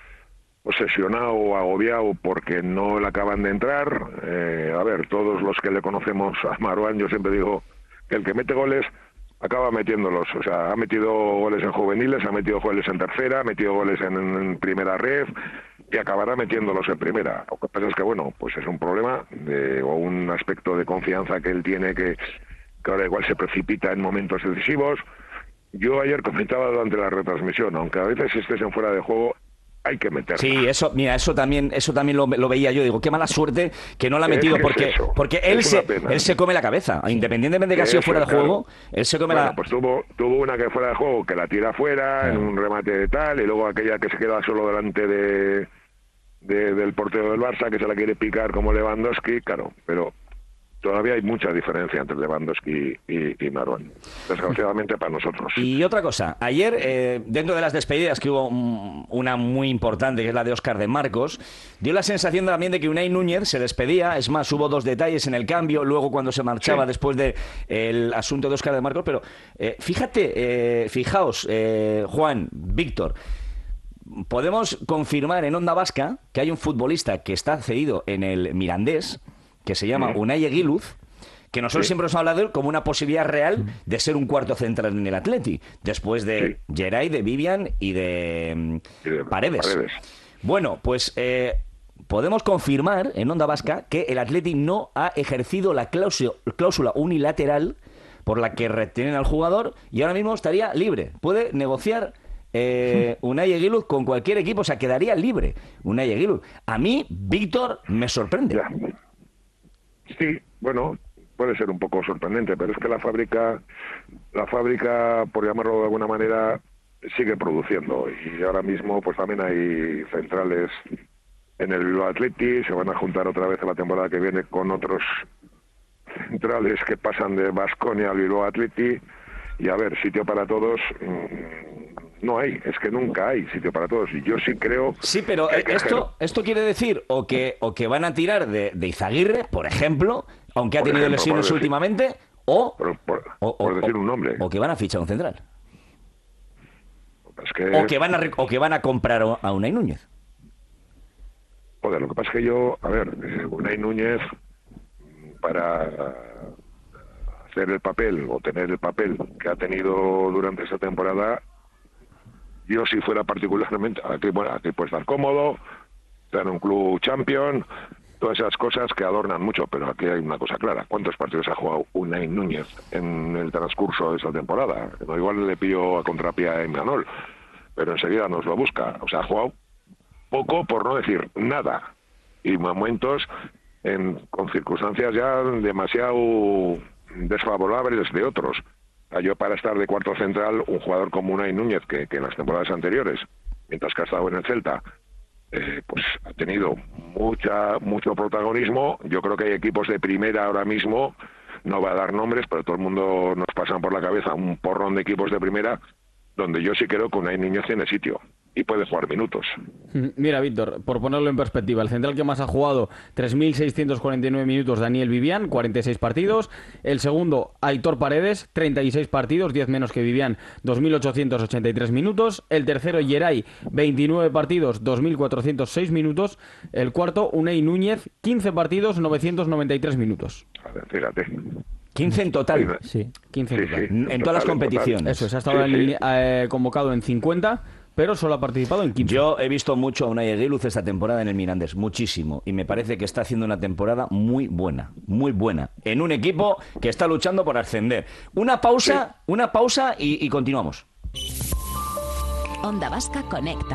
obsesionado o agobiado porque no le acaban de entrar. Eh, a ver, todos los que le conocemos a Maruán, yo siempre digo que el que mete goles acaba metiéndolos. O sea, ha metido goles en juveniles, ha metido goles en tercera, ha metido goles en, en primera red y acabará metiéndolos en primera. Lo que pasa es que, bueno, pues es un problema de, o un aspecto de confianza que él tiene que, que ahora igual se precipita en momentos decisivos. Yo ayer comentaba durante la retransmisión, aunque a veces estés en fuera de juego, hay que meterla. Sí, eso, mira, eso también, eso también lo, lo veía yo. Digo, qué mala suerte que no la ha Es metido, que es porque, eso, porque él es se, una pena. él se come la cabeza. Independientemente de que ha sido Eso, fuera de claro. juego, él se come Bueno, la. pues tuvo, tuvo una que fuera de juego que la tira fuera, en un remate de tal, y luego aquella que se queda solo delante de, de- del portero del Barça, que se la quiere picar como Lewandowski, claro, pero todavía hay mucha diferencia entre Lewandowski y, y Marouane, desgraciadamente para nosotros. Y otra cosa, ayer, eh, dentro de las despedidas que hubo mm, una muy importante, que es la de Óscar de Marcos, dio la sensación también de que Unai Núñez se despedía. Es más, hubo dos detalles en el cambio, luego cuando se marchaba Sí. después del el asunto de Óscar de Marcos, pero eh, fíjate, eh, fijaos, eh, Juan, Víctor, podemos confirmar en Onda Vasca que hay un futbolista que está cedido en el Mirandés, que se llama Sí. Unai Eguiluz, que nosotros Sí. siempre nos ha hablado de él como una posibilidad real de ser un cuarto central en el Atleti, después de Geray, de Vivian y de, mm, Y de Paredes. Paredes. Bueno, pues eh, podemos confirmar en Onda Vasca que el Atleti no ha ejercido la cláusula, cláusula unilateral por la que retienen al jugador y ahora mismo estaría libre. Puede negociar eh, Unai Eguiluz con cualquier equipo, o sea, quedaría libre Unai Eguiluz. A mí, Víctor, me sorprende. Ya. Sí, bueno, puede ser un poco sorprendente, pero es que la fábrica, la fábrica, por llamarlo de alguna manera, sigue produciendo. Y ahora mismo pues también hay centrales en el Bilbao Athletic, se van a juntar otra vez a la temporada que viene con otros centrales que pasan de Baskonia al Bilbao Athletic, y a ver, sitio para todos mmm, no hay, es que nunca hay sitio para todos, y yo sí creo... Sí, pero que que esto hacer... esto quiere decir o que o que van a tirar de, de Izaguirre, por ejemplo, aunque ha Por tenido ejemplo, lesiones por decir- últimamente, o, por, por- o, por o- decir un nombre. o que van a fichar un central, Es que, o que van a re- o que van a comprar a Unai Núñez. joder, lo que pasa es que yo, a ver, eh, Unai Núñez, para hacer el papel o tener el papel que ha tenido durante esta temporada, yo si fuera particularmente, aquí, bueno, aquí puede estar cómodo, estar en un club champion, todas esas cosas que adornan mucho, pero aquí hay una cosa clara: ¿cuántos partidos ha jugado Unai Núñez en el transcurso de esta temporada? No, igual le pillo a contrapié a Imanol, pero enseguida nos lo busca. O sea, ha jugado poco, por no decir nada, y momentos en, con circunstancias ya demasiado desfavorables de otros. O sea, yo, para estar de cuarto central, un jugador como Unai Núñez, que, que en las temporadas anteriores, mientras que ha estado en el Celta, eh, pues ha tenido mucha mucho protagonismo. Yo creo que hay equipos de primera ahora mismo, no va a dar nombres, pero todo el mundo nos pasan por la cabeza un porrón de equipos de primera, donde yo sí creo que Unai Núñez tiene sitio y puede jugar minutos. Mira, Víctor, por ponerlo en perspectiva, el central que más ha jugado, tres mil seiscientos cuarenta y nueve minutos, Daniel Vivian, cuarenta y seis partidos. El segundo, Aitor Paredes, treinta y seis partidos, diez menos que Vivian, dos mil ochocientos ochenta y tres minutos. El tercero, Yeray, veintinueve partidos, dos mil cuatrocientos seis minutos. El cuarto, Unai Núñez, quince partidos, novecientos noventa y tres minutos. A ver, fíjate. quince en total. Sí, quince en Sí, total. sí, En total, todas las en total. competiciones. Eso es, ha estado Sí, sí. eh, convocado en cincuenta, pero solo ha participado en quince. Yo he visto mucho a Unai Eguiluz esta temporada en el Mirandés, muchísimo, y me parece que está haciendo una temporada muy buena, muy buena, en un equipo que está luchando por ascender. Una pausa, una pausa y, y continuamos. Onda Vasca conecta.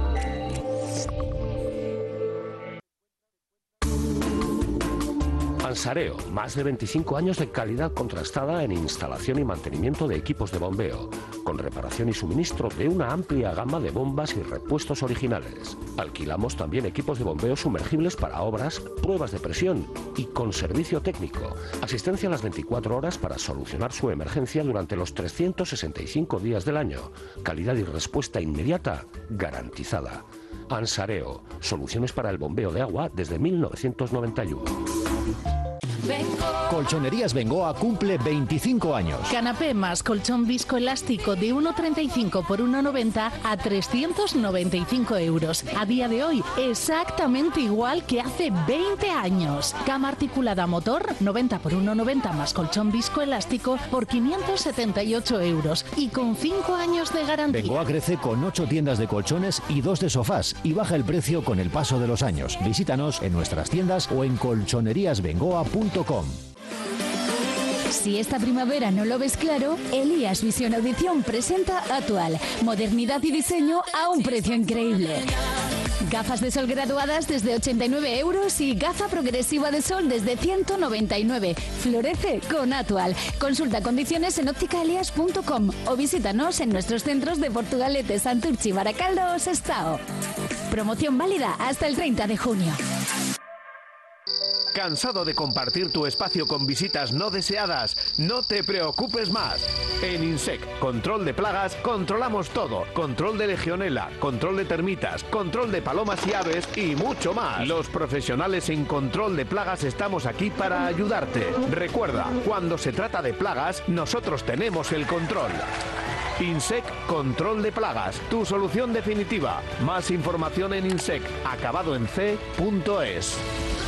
Ansareo, más de veinticinco años de calidad contrastada en instalación y mantenimiento de equipos de bombeo, con reparación y suministro de una amplia gama de bombas y repuestos originales. Alquilamos también equipos de bombeo sumergibles para obras, pruebas de presión y con servicio técnico. Asistencia a las veinticuatro horas para solucionar su emergencia durante los trescientos sesenta y cinco días del año. Calidad y respuesta inmediata garantizada. Ansareo, soluciones para el bombeo de agua desde mil novecientos noventa y uno. Colchonerías Bengoa cumple veinticinco años. Canapé más colchón viscoelástico de uno treinta y cinco por uno noventa a trescientos noventa y cinco euros. A día de hoy, exactamente igual que hace veinte años. Cama articulada motor, noventa por uno noventa más colchón viscoelástico por quinientos setenta y ocho euros. Y con cinco años de garantía. Bengoa crece con ocho tiendas de colchones y dos de sofás y baja el precio con el paso de los años. Visítanos en nuestras tiendas o en colchonerías bengoa punto com. Si esta primavera no lo ves claro, Elías Visión Audición presenta Actual. Modernidad y diseño a un precio increíble. Gafas de sol graduadas desde ochenta y nueve euros y gafa progresiva de sol desde ciento noventa y nueve. Florece con Actual. Consulta condiciones en óptica elías punto com o visítanos en nuestros centros de Portugalete, Santurchi, Baracaldo o Sestao. Promoción válida hasta el treinta de junio. ¿Cansado de compartir tu espacio con visitas no deseadas? No te preocupes más. En INSEC, control de plagas, controlamos todo. Control de legionela, control de termitas, control de palomas y aves y mucho más. Los profesionales en control de plagas estamos aquí para ayudarte. Recuerda, cuando se trata de plagas, nosotros tenemos el control. INSEC Control de Plagas, tu solución definitiva. Más información en INSEC, acabado en c punto es.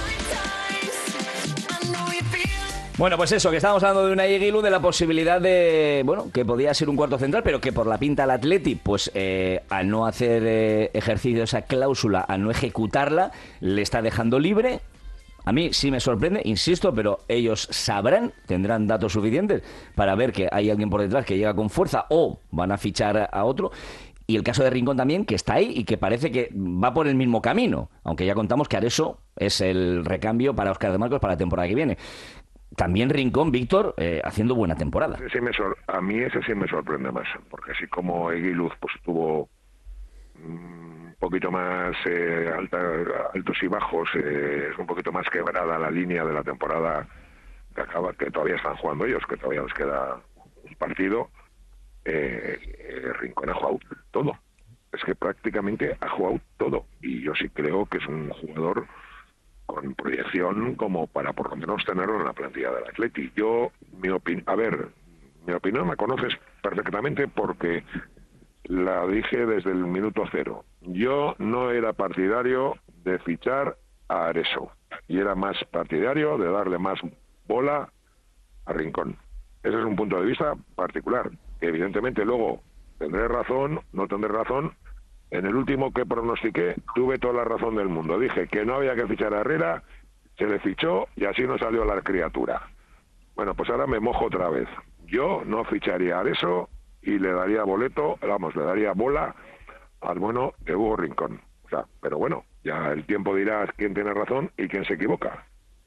Bueno, pues eso, que estábamos hablando de Unai Eguiluz, de la posibilidad de, bueno, que podía ser un cuarto central, pero que por la pinta al Atleti, pues eh, al no hacer eh, ejercicio esa cláusula, al no ejecutarla, le está dejando libre. A mí sí me sorprende, insisto, pero ellos sabrán, tendrán datos suficientes para ver que hay alguien por detrás que llega con fuerza o van a fichar a otro. Y el caso de Rincón también, que está ahí y que parece que va por el mismo camino, aunque ya contamos que Areso es el recambio para Óscar de Marcos para la temporada que viene. también Rincón, Víctor, eh, haciendo buena temporada. Ese sí me sor- a mí ese sí me sorprende más, porque así como Eguiluz pues tuvo un poquito más eh, alta, altos y bajos, eh, es un poquito más quebrada la línea de la temporada que acaba, que todavía están jugando ellos, que todavía les queda un partido. eh, eh, Rincón ha jugado todo, es que prácticamente ha jugado todo, y yo sí creo que es un jugador con proyección como para por lo menos tenerlo en la plantilla del Atleti. Yo, mi opinión, a ver, mi opinión la conoces perfectamente porque la dije desde el minuto cero. Yo no era partidario de fichar a Areso y era más partidario de darle más bola a Rincón. Ese es un punto de vista particular. Evidentemente luego tendré razón, no tendré razón. En el último que pronostiqué tuve toda la razón del mundo. Dije que no había que fichar a Herrera, se le fichó y así no salió la criatura. Bueno, pues ahora me mojo otra vez. Yo no ficharía a Areso y le daría boleto, vamos, le daría bola al bueno de Hugo Rincón. O sea, pero bueno, ya el tiempo dirá quién tiene razón y quién se equivoca.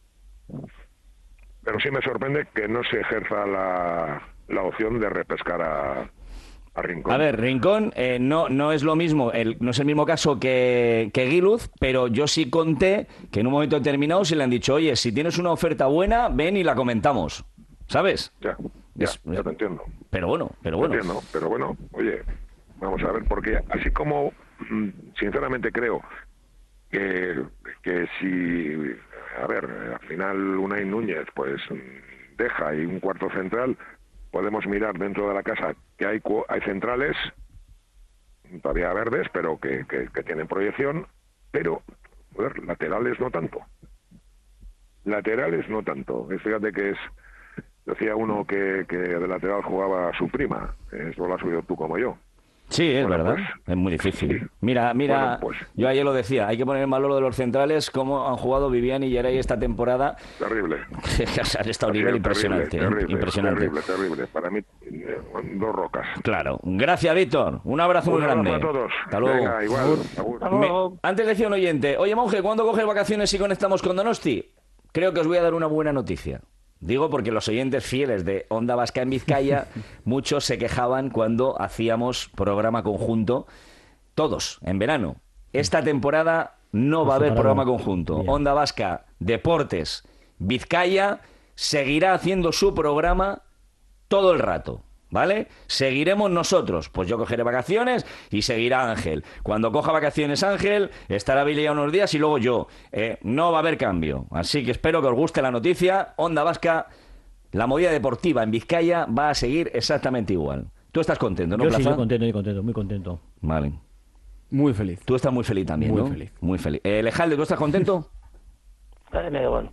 Pero sí me sorprende que no se ejerza la, la opción de repescar a, a Rincón. A ver, Rincón eh, no, no es lo mismo, el, no es el mismo caso que, que Guiluz, pero yo sí conté que en un momento determinado se le han dicho, oye, si tienes una oferta buena, ven y la comentamos, ¿sabes? Ya, ya, es, ya te entiendo. Pero bueno, pero bueno. Te entiendo, pero bueno, oye, vamos a ver, porque así como sinceramente creo que, que si, a ver, al final Unai Núñez pues deja y un cuarto central, podemos mirar dentro de la casa que hay hay centrales todavía verdes, pero que, que, que tienen proyección, pero a ver, laterales no tanto. Laterales no tanto. Fíjate que es, decía uno que, que de lateral jugaba a su prima, eso lo has oído tú como yo. Sí, es bueno, verdad, pues, es muy difícil. Sí. Mira, mira, bueno, pues, yo ayer lo decía, hay que poner en valor lo de los centrales, cómo han jugado Vivian y Yeray esta temporada. Terrible. Han estado a un nivel impresionante. Terrible, ¿eh? impresionante. Terrible, terrible. Para mí, dos rocas. Claro. Gracias, Víctor. Un abrazo un muy abrazo grande. a todos. Hasta luego. Venga, igual. Me, antes decía un oyente, oye, monje, ¿cuándo coges vacaciones y conectamos con Donosti? Creo que os voy a dar una buena noticia. Digo porque los oyentes fieles de Onda Vasca en Vizcaya, muchos se quejaban cuando hacíamos programa conjunto, todos, en verano. Esta temporada no va a haber programa conjunto. Onda Vasca, Deportes, Vizcaya, seguirá haciendo su programa todo el rato. ¿Vale? Seguiremos nosotros. Pues yo cogeré vacaciones y seguirá Ángel. Cuando coja vacaciones Ángel, estará Billy ya unos días y luego yo. Eh, no va a haber cambio. Así que espero que os guste la noticia. Onda Vasca, la movida deportiva en Vizcaya va a seguir exactamente igual. Tú estás contento, ¿no, yo Plaza? Sí, yo contento, muy contento, muy contento. Vale. Muy feliz. Tú estás muy feliz también, muy ¿no? Muy feliz. Muy feliz. Eh, Lejalde, ¿tú estás contento? Eh, me da igual.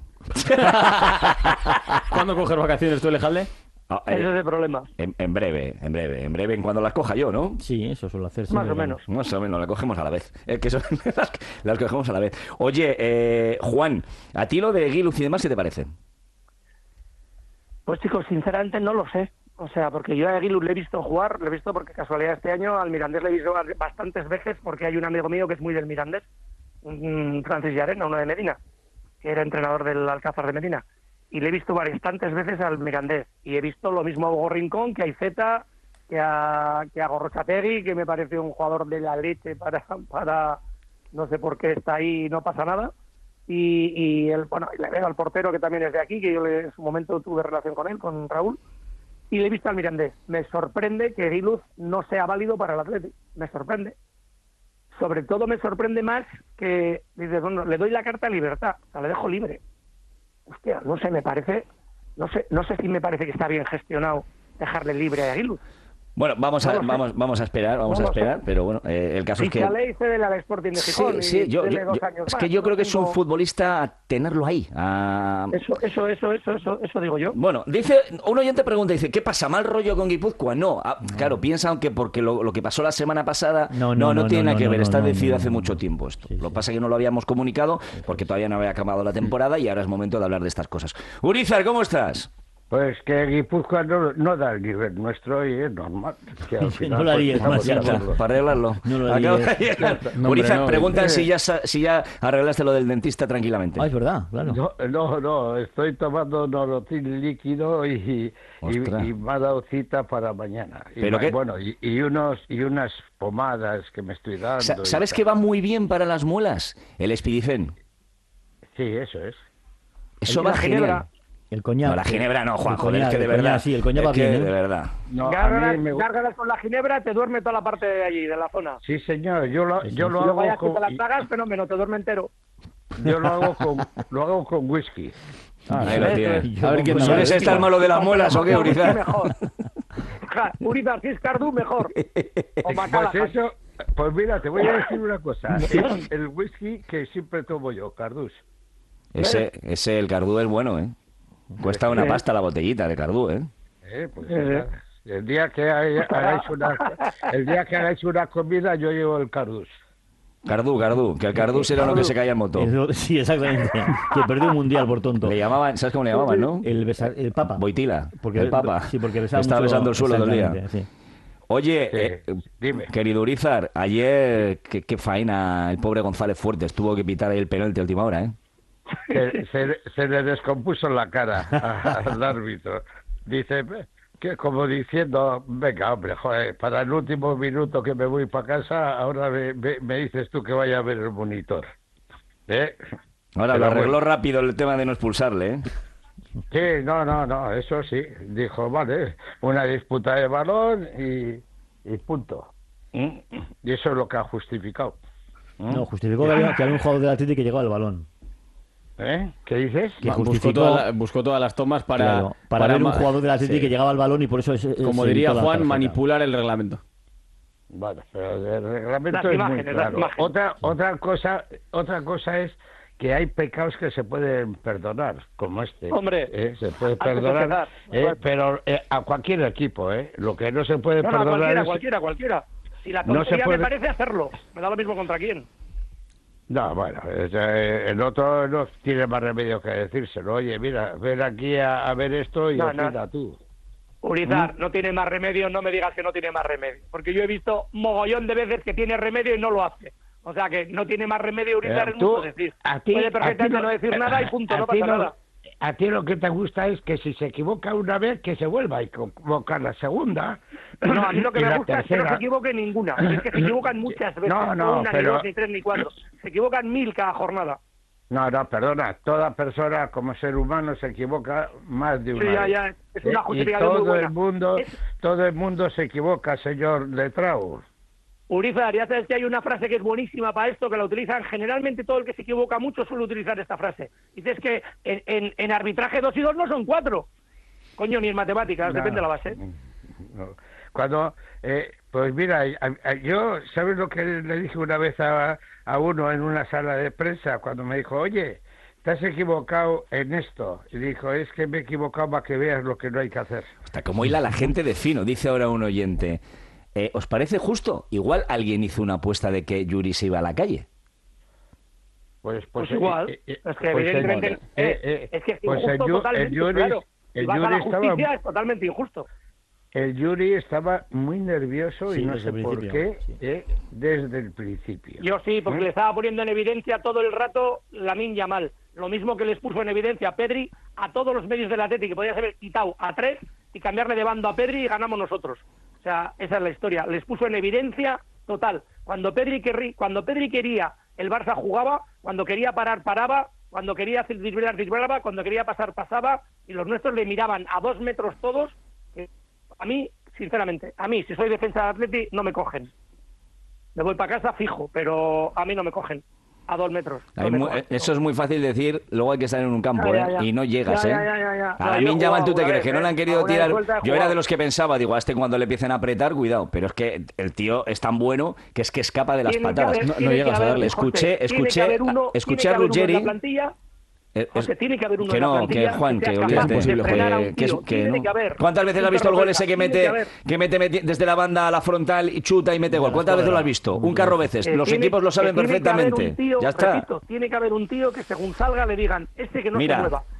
¿Cuándo coger vacaciones tú, Lejalde? Ah, eh, Ese es el problema. En, en breve, en breve, en breve, en cuando las coja yo, ¿no? Sí, eso suele hacerse. Más o menos. Más o menos, las cogemos a la vez. Es que son las, las cogemos a la vez. Oye, eh, Juan, ¿a ti lo de Guiluz y demás qué te parece? Pues chicos, sinceramente no lo sé. O sea, porque yo a Guiluz le he visto jugar, le he visto porque casualidad este año al Mirandés le he visto bastantes veces porque hay un amigo mío que es muy del Mirandés, un Francis Llarena, uno de Medina, que era entrenador del Alcázar de Medina. Y le he visto bastantes veces al Mirandés. Y he visto lo mismo a Hugo Rincón, que a Iceta, que a, que a Gorrochategui, que me parece un jugador de la leche para, para no sé por qué está ahí y no pasa nada. Y, y el, bueno, le veo al portero, que también es de aquí, que yo le, en su momento tuve relación con él, con Raúl. Y le he visto al Mirandés. Me sorprende que Guiluz no sea válido para el Atleti. Me sorprende. Sobre todo me sorprende más que, dices, bueno, le doy la carta de libertad, o sea, le dejo libre. Hostia, no sé, me parece, no sé, no sé si me parece que está bien gestionado dejarle libre a Guiluz. Bueno, vamos a, no vamos, vamos a esperar, vamos no a esperar, sé. Pero bueno, eh, el caso y es que... le hice de la Sporting de Gijón. Sí, sí, y yo, yo, dos yo años es más, que yo no creo que tengo... es un futbolista a tenerlo ahí. A... Eso, eso, eso, eso, eso, eso digo yo. Bueno, dice, un oyente pregunta, dice, ¿qué pasa? ¿Mal rollo con Guipúzcoa? No, ah, no. Claro, piensan que porque lo, lo que pasó la semana pasada, no, no, no, no, no tiene no, nada que no, ver, no, está no, decidido no, hace no, mucho no. tiempo esto. Sí, lo que sí. pasa es que no lo habíamos comunicado porque todavía no había acabado la temporada y ahora es momento de hablar de estas cosas. Urizar, ¿cómo estás? Pues que Guipúzcoa no, no da el nivel nuestro y es normal. Que al final, no lo harías pues, demasiado. Para arreglarlo. No lo Acabo harías. de llegar. No, Urizar, hombre, no. preguntan Eh. si ya, sa- si ya arreglaste lo del dentista tranquilamente. Ah, es verdad, claro. No, no, no, estoy tomando Norotil líquido y, y, Ostras. y me ha dado cita para mañana. Y ¿Pero ma- qué? Bueno, y, y unos y unas pomadas que me estoy dando. Sa- y ¿Sabes tal. qué va muy bien para las muelas? El Spidifen. Sí, eso es. Eso El- va la genial. ginebra. El coñac. No, la ginebra no, Juan, El joder, coñac, es que de el verdad. coñac, sí, el coñac es va que bien, ¿eh? de verdad. No, a Gárgaras, mí me gu- gárgaras con la ginebra, te duerme toda la parte de allí, de la zona. Sí, señor, yo lo, yo lo Y luego hago ya que con, te las y- tragas, fenómeno, te duerme entero. yo lo hago con lo hago con whisky. Ah, ahí lo tienes. A ver quién ¿Sueles estar malo de las muelas o qué, Urizar? Mejor. Ja, Urizar, si es Cardú, mejor. O Macala. Pues eso, pues mira, te voy a decir una cosa. Es el whisky que siempre tomo yo, Cardús. Ese, ese, el Cardú es bueno, ¿eh? Cuesta una Sí. pasta la botellita de Cardú, ¿eh? Eh, pues, el día que hay- hagáis una el día que hagáis una comida yo llevo el Cardús. Cardú, Cardú, que el Cardú era uno que se caía en moto. Eso- Sí, exactamente. Que perdió un mundial por tonto. Le llamaban, ¿sabes cómo le llamaban, no? El, besa- el Papa. Boitila, Porque- el Papa. sí, porque besaba Estaba mucho- besando el suelo todo el día. exactamente, sí. Oye, Sí, eh, dime. querido Urizar, ayer, qué, qué faena el pobre González Fuertes, tuvo que pitar ahí el penalti a última hora, ¿eh? Se, se- se le descompuso la cara a- al árbitro. Dice que como diciendo, venga hombre, joder, para el último minuto que me voy para casa, ahora me, me- me dices tú que vaya a ver el monitor. ¿Eh? Ahora Pero lo arregló bueno. rápido el tema de no expulsarle, ¿eh? Sí, no, no, no, eso sí. Dijo, vale, una disputa de balón y, y punto. ¿Mm? Y eso es lo que ha justificado. ¿Mm? No, justificó que había, que había un jugador del Atlético que llegó al balón. ¿Eh? ¿Qué dices? Que Buscó, justificó toda la- buscó todas las tomas para, claro, para, ver un ma- jugador del Atlético sí. que llegaba al balón y por eso es, es- Como se diría evitó la Juan, tarjeta. manipular el reglamento. Bueno, pero el reglamento Las es muy imágenes, las claro. imágenes. Otra, otra cosa, otra cosa es que hay pecados que se pueden perdonar, como este. Hombre, ¿eh? Se puede antes de perdonar, empezar, ¿eh? bueno. pero eh, a cualquier equipo, ¿eh? Lo que no se puede No, no, perdonar cualquiera, es... cualquiera, cualquiera. Si la No se tontería puede- me parece hacerlo, me da lo mismo contra quién. No, bueno, es, eh, el otro no tiene más remedio que decírselo. Oye, mira, ven aquí a, a ver esto y No, no. opina tú. Urizar, ¿Mm? no tiene más remedio, no me digas que no tiene más remedio. Porque yo he visto mogollón de veces que tiene remedio y no lo hace. O sea que no tiene más remedio Urizar Eh, es tú, mucho decir. a ti- Puede perfectamente a ti no decir nada y punto, a no ti pasa lo- nada. A ti lo que te gusta es que si se equivoca una vez, que se vuelva a equivocar la segunda. No, a mí lo que y me la gusta es que no se tercera. equivoque ninguna. Es que se equivocan muchas veces. No, no, una, pero- ni dos, ni tres, ni cuatro. Se equivocan mil cada jornada. No, no, perdona. Toda persona como ser humano se equivoca más de una Sí, ya, vez. ya. Es una ¿Eh? justificación Y muy todo buena. el mundo, Es- todo el mundo se equivoca, señor Letrao. Urizar, ya sabes que hay una frase que es buenísima para esto, que la utilizan generalmente todo el que se equivoca mucho suele utilizar esta frase. Dices que en, en, en arbitraje dos y dos no son cuatro. Coño, ni en matemáticas, No. depende de la base. No. Cuando, eh, pues mira, a- a- yo, ¿sabes lo que le dije una vez a, a uno en una sala de prensa? Cuando me dijo, oye, te has equivocado en esto. Y dijo, es que me he equivocado para que veas lo que no hay que hacer. Hasta como hila la gente de fino, dice ahora un oyente. Eh, ¿Os parece justo? Igual alguien hizo una apuesta de que Yuri se iba a la calle. Pues, Pues eh, igual. eh, eh, Es que pues, evidentemente eh, eh, eh, es que es pues injusto el Yu- el totalmente, Yuri- claro. el Si vas a Yuri la estaba- justicia es totalmente injusto. El Yuri estaba muy nervioso Sí, y no desde sé el por principio, qué, sí. eh, desde el principio. Yo sí, porque ¿Eh? le estaba poniendo en evidencia todo el rato Lamine Yamal. Lo mismo que les puso en evidencia a Pedri a todos los medios del Atlético, que podías haber quitado a tres y cambiarle de bando a Pedri y ganamos nosotros. O sea, esa es la historia. Les puso en evidencia total. Cuando Pedri, querrí, cuando Pedri quería, el Barça jugaba. Cuando quería parar, paraba. Cuando quería driblar, driblaba. Cuando quería pasar, pasaba. Y los nuestros le miraban a dos metros todos. Que a mí, sinceramente, a mí, si soy defensa de Atleti, no me cogen. Me voy para casa fijo, pero a mí no me cogen. A dos metros. no Hay me mu- cogen. eso es muy fácil decir, luego hay que estar en un campo, Ya, ya, ¿eh? ya. Y no llegas, Ya, ¿eh? ya, ya, ya, ya. A No, la yo he Min Yamal, ¿tú te jugado crees que no alguna le han vez, querido ¿eh? Alguna tirar? vez vuelta he Yo era jugado. de los que pensaba, digo, a este cuando le empiecen a apretar, cuidado. Pero es que el tío es tan bueno que es que escapa de las Tiene que patadas. haber- No, no tiene que llegas a haber, darle. José, Escuché, tiene que escuché, haber uno- escuché tiene a que haber uno en Ruggeri. la plantilla. Eh, José, es- tiene que haber uno que en la no, plantilla que Juan, que sea que capaz olvídate, de imposible, frenar a un que, que, es- tío. que Tiene no. que haber. ¿Cuántas veces Un has visto el gol ese que Tiene que mete, haber. que mete meti- desde la banda a la frontal y chuta y mete gol? ¿Cuántas veces lo has visto? Un carro veces. Eh, Los tiene- equipos lo que saben tiene que haber perfectamente. un tío, Ya está. repito, tiene que haber un tío que según salga le digan, este que no Mira, se mueva.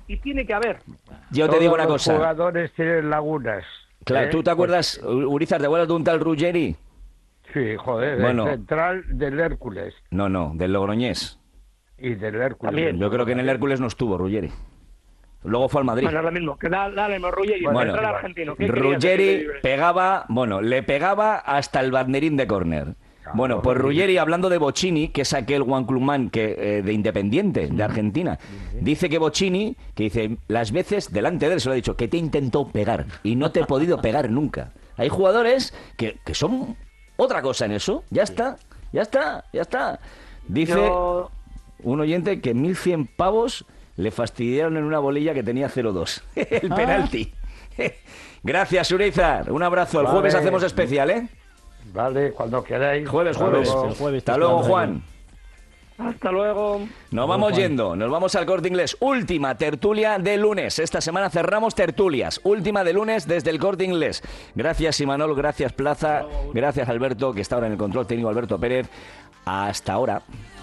y tiene que haber. Yo te Todos digo una los cosa. jugadores tienen lagunas. Claro, ¿eh? ¿tú te acuerdas, Urizar, te acuerdas de un tal Ruggeri? Sí, joder, Bueno. el central del Hércules No, no, del Logroñés. y del Hércules. También. Yo creo que en el Hércules no estuvo Ruggeri. Luego fue al Madrid. Bueno, es lo mismo, que da- dale, Ruggeri, Bueno, central argentino. ¿Qué querías Ruggeri decir? pegaba, bueno, le pegaba hasta el banderín de córner. Bueno, pues Ruggeri, hablando de Bocini, que es aquel Juan Clubman que, eh, de Independiente, de Argentina, dice que Bocini, que dice, las veces delante de él se lo ha dicho, que te intentó pegar y no te he podido pegar nunca. Hay jugadores que, que son otra cosa en eso. Ya está, ya está, ya está. Dice Yo- un oyente que mil cien pavos le fastidiaron en una bolilla que tenía cero dos. El Ah. penalti. Gracias, Urizar. Un abrazo. El Vale. jueves hacemos especial, ¿eh? Vale, cuando queráis. Jueves, Hasta jueves. luego. El jueves te Hasta luego, esperamos Juan. Hasta luego. Nos vamos yendo, nos vamos al Corte Inglés. Última tertulia de lunes. Esta semana cerramos tertulias. Última de lunes desde el Corte Inglés. Gracias, Imanol, gracias, Plaza. Gracias, Alberto, que está ahora en el control técnico, Alberto Pérez. Hasta ahora.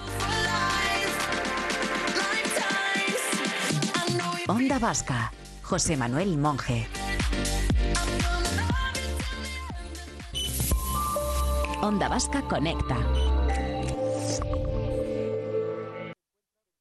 Onda Vasca. José Manuel Monje. Onda Vasca Conecta.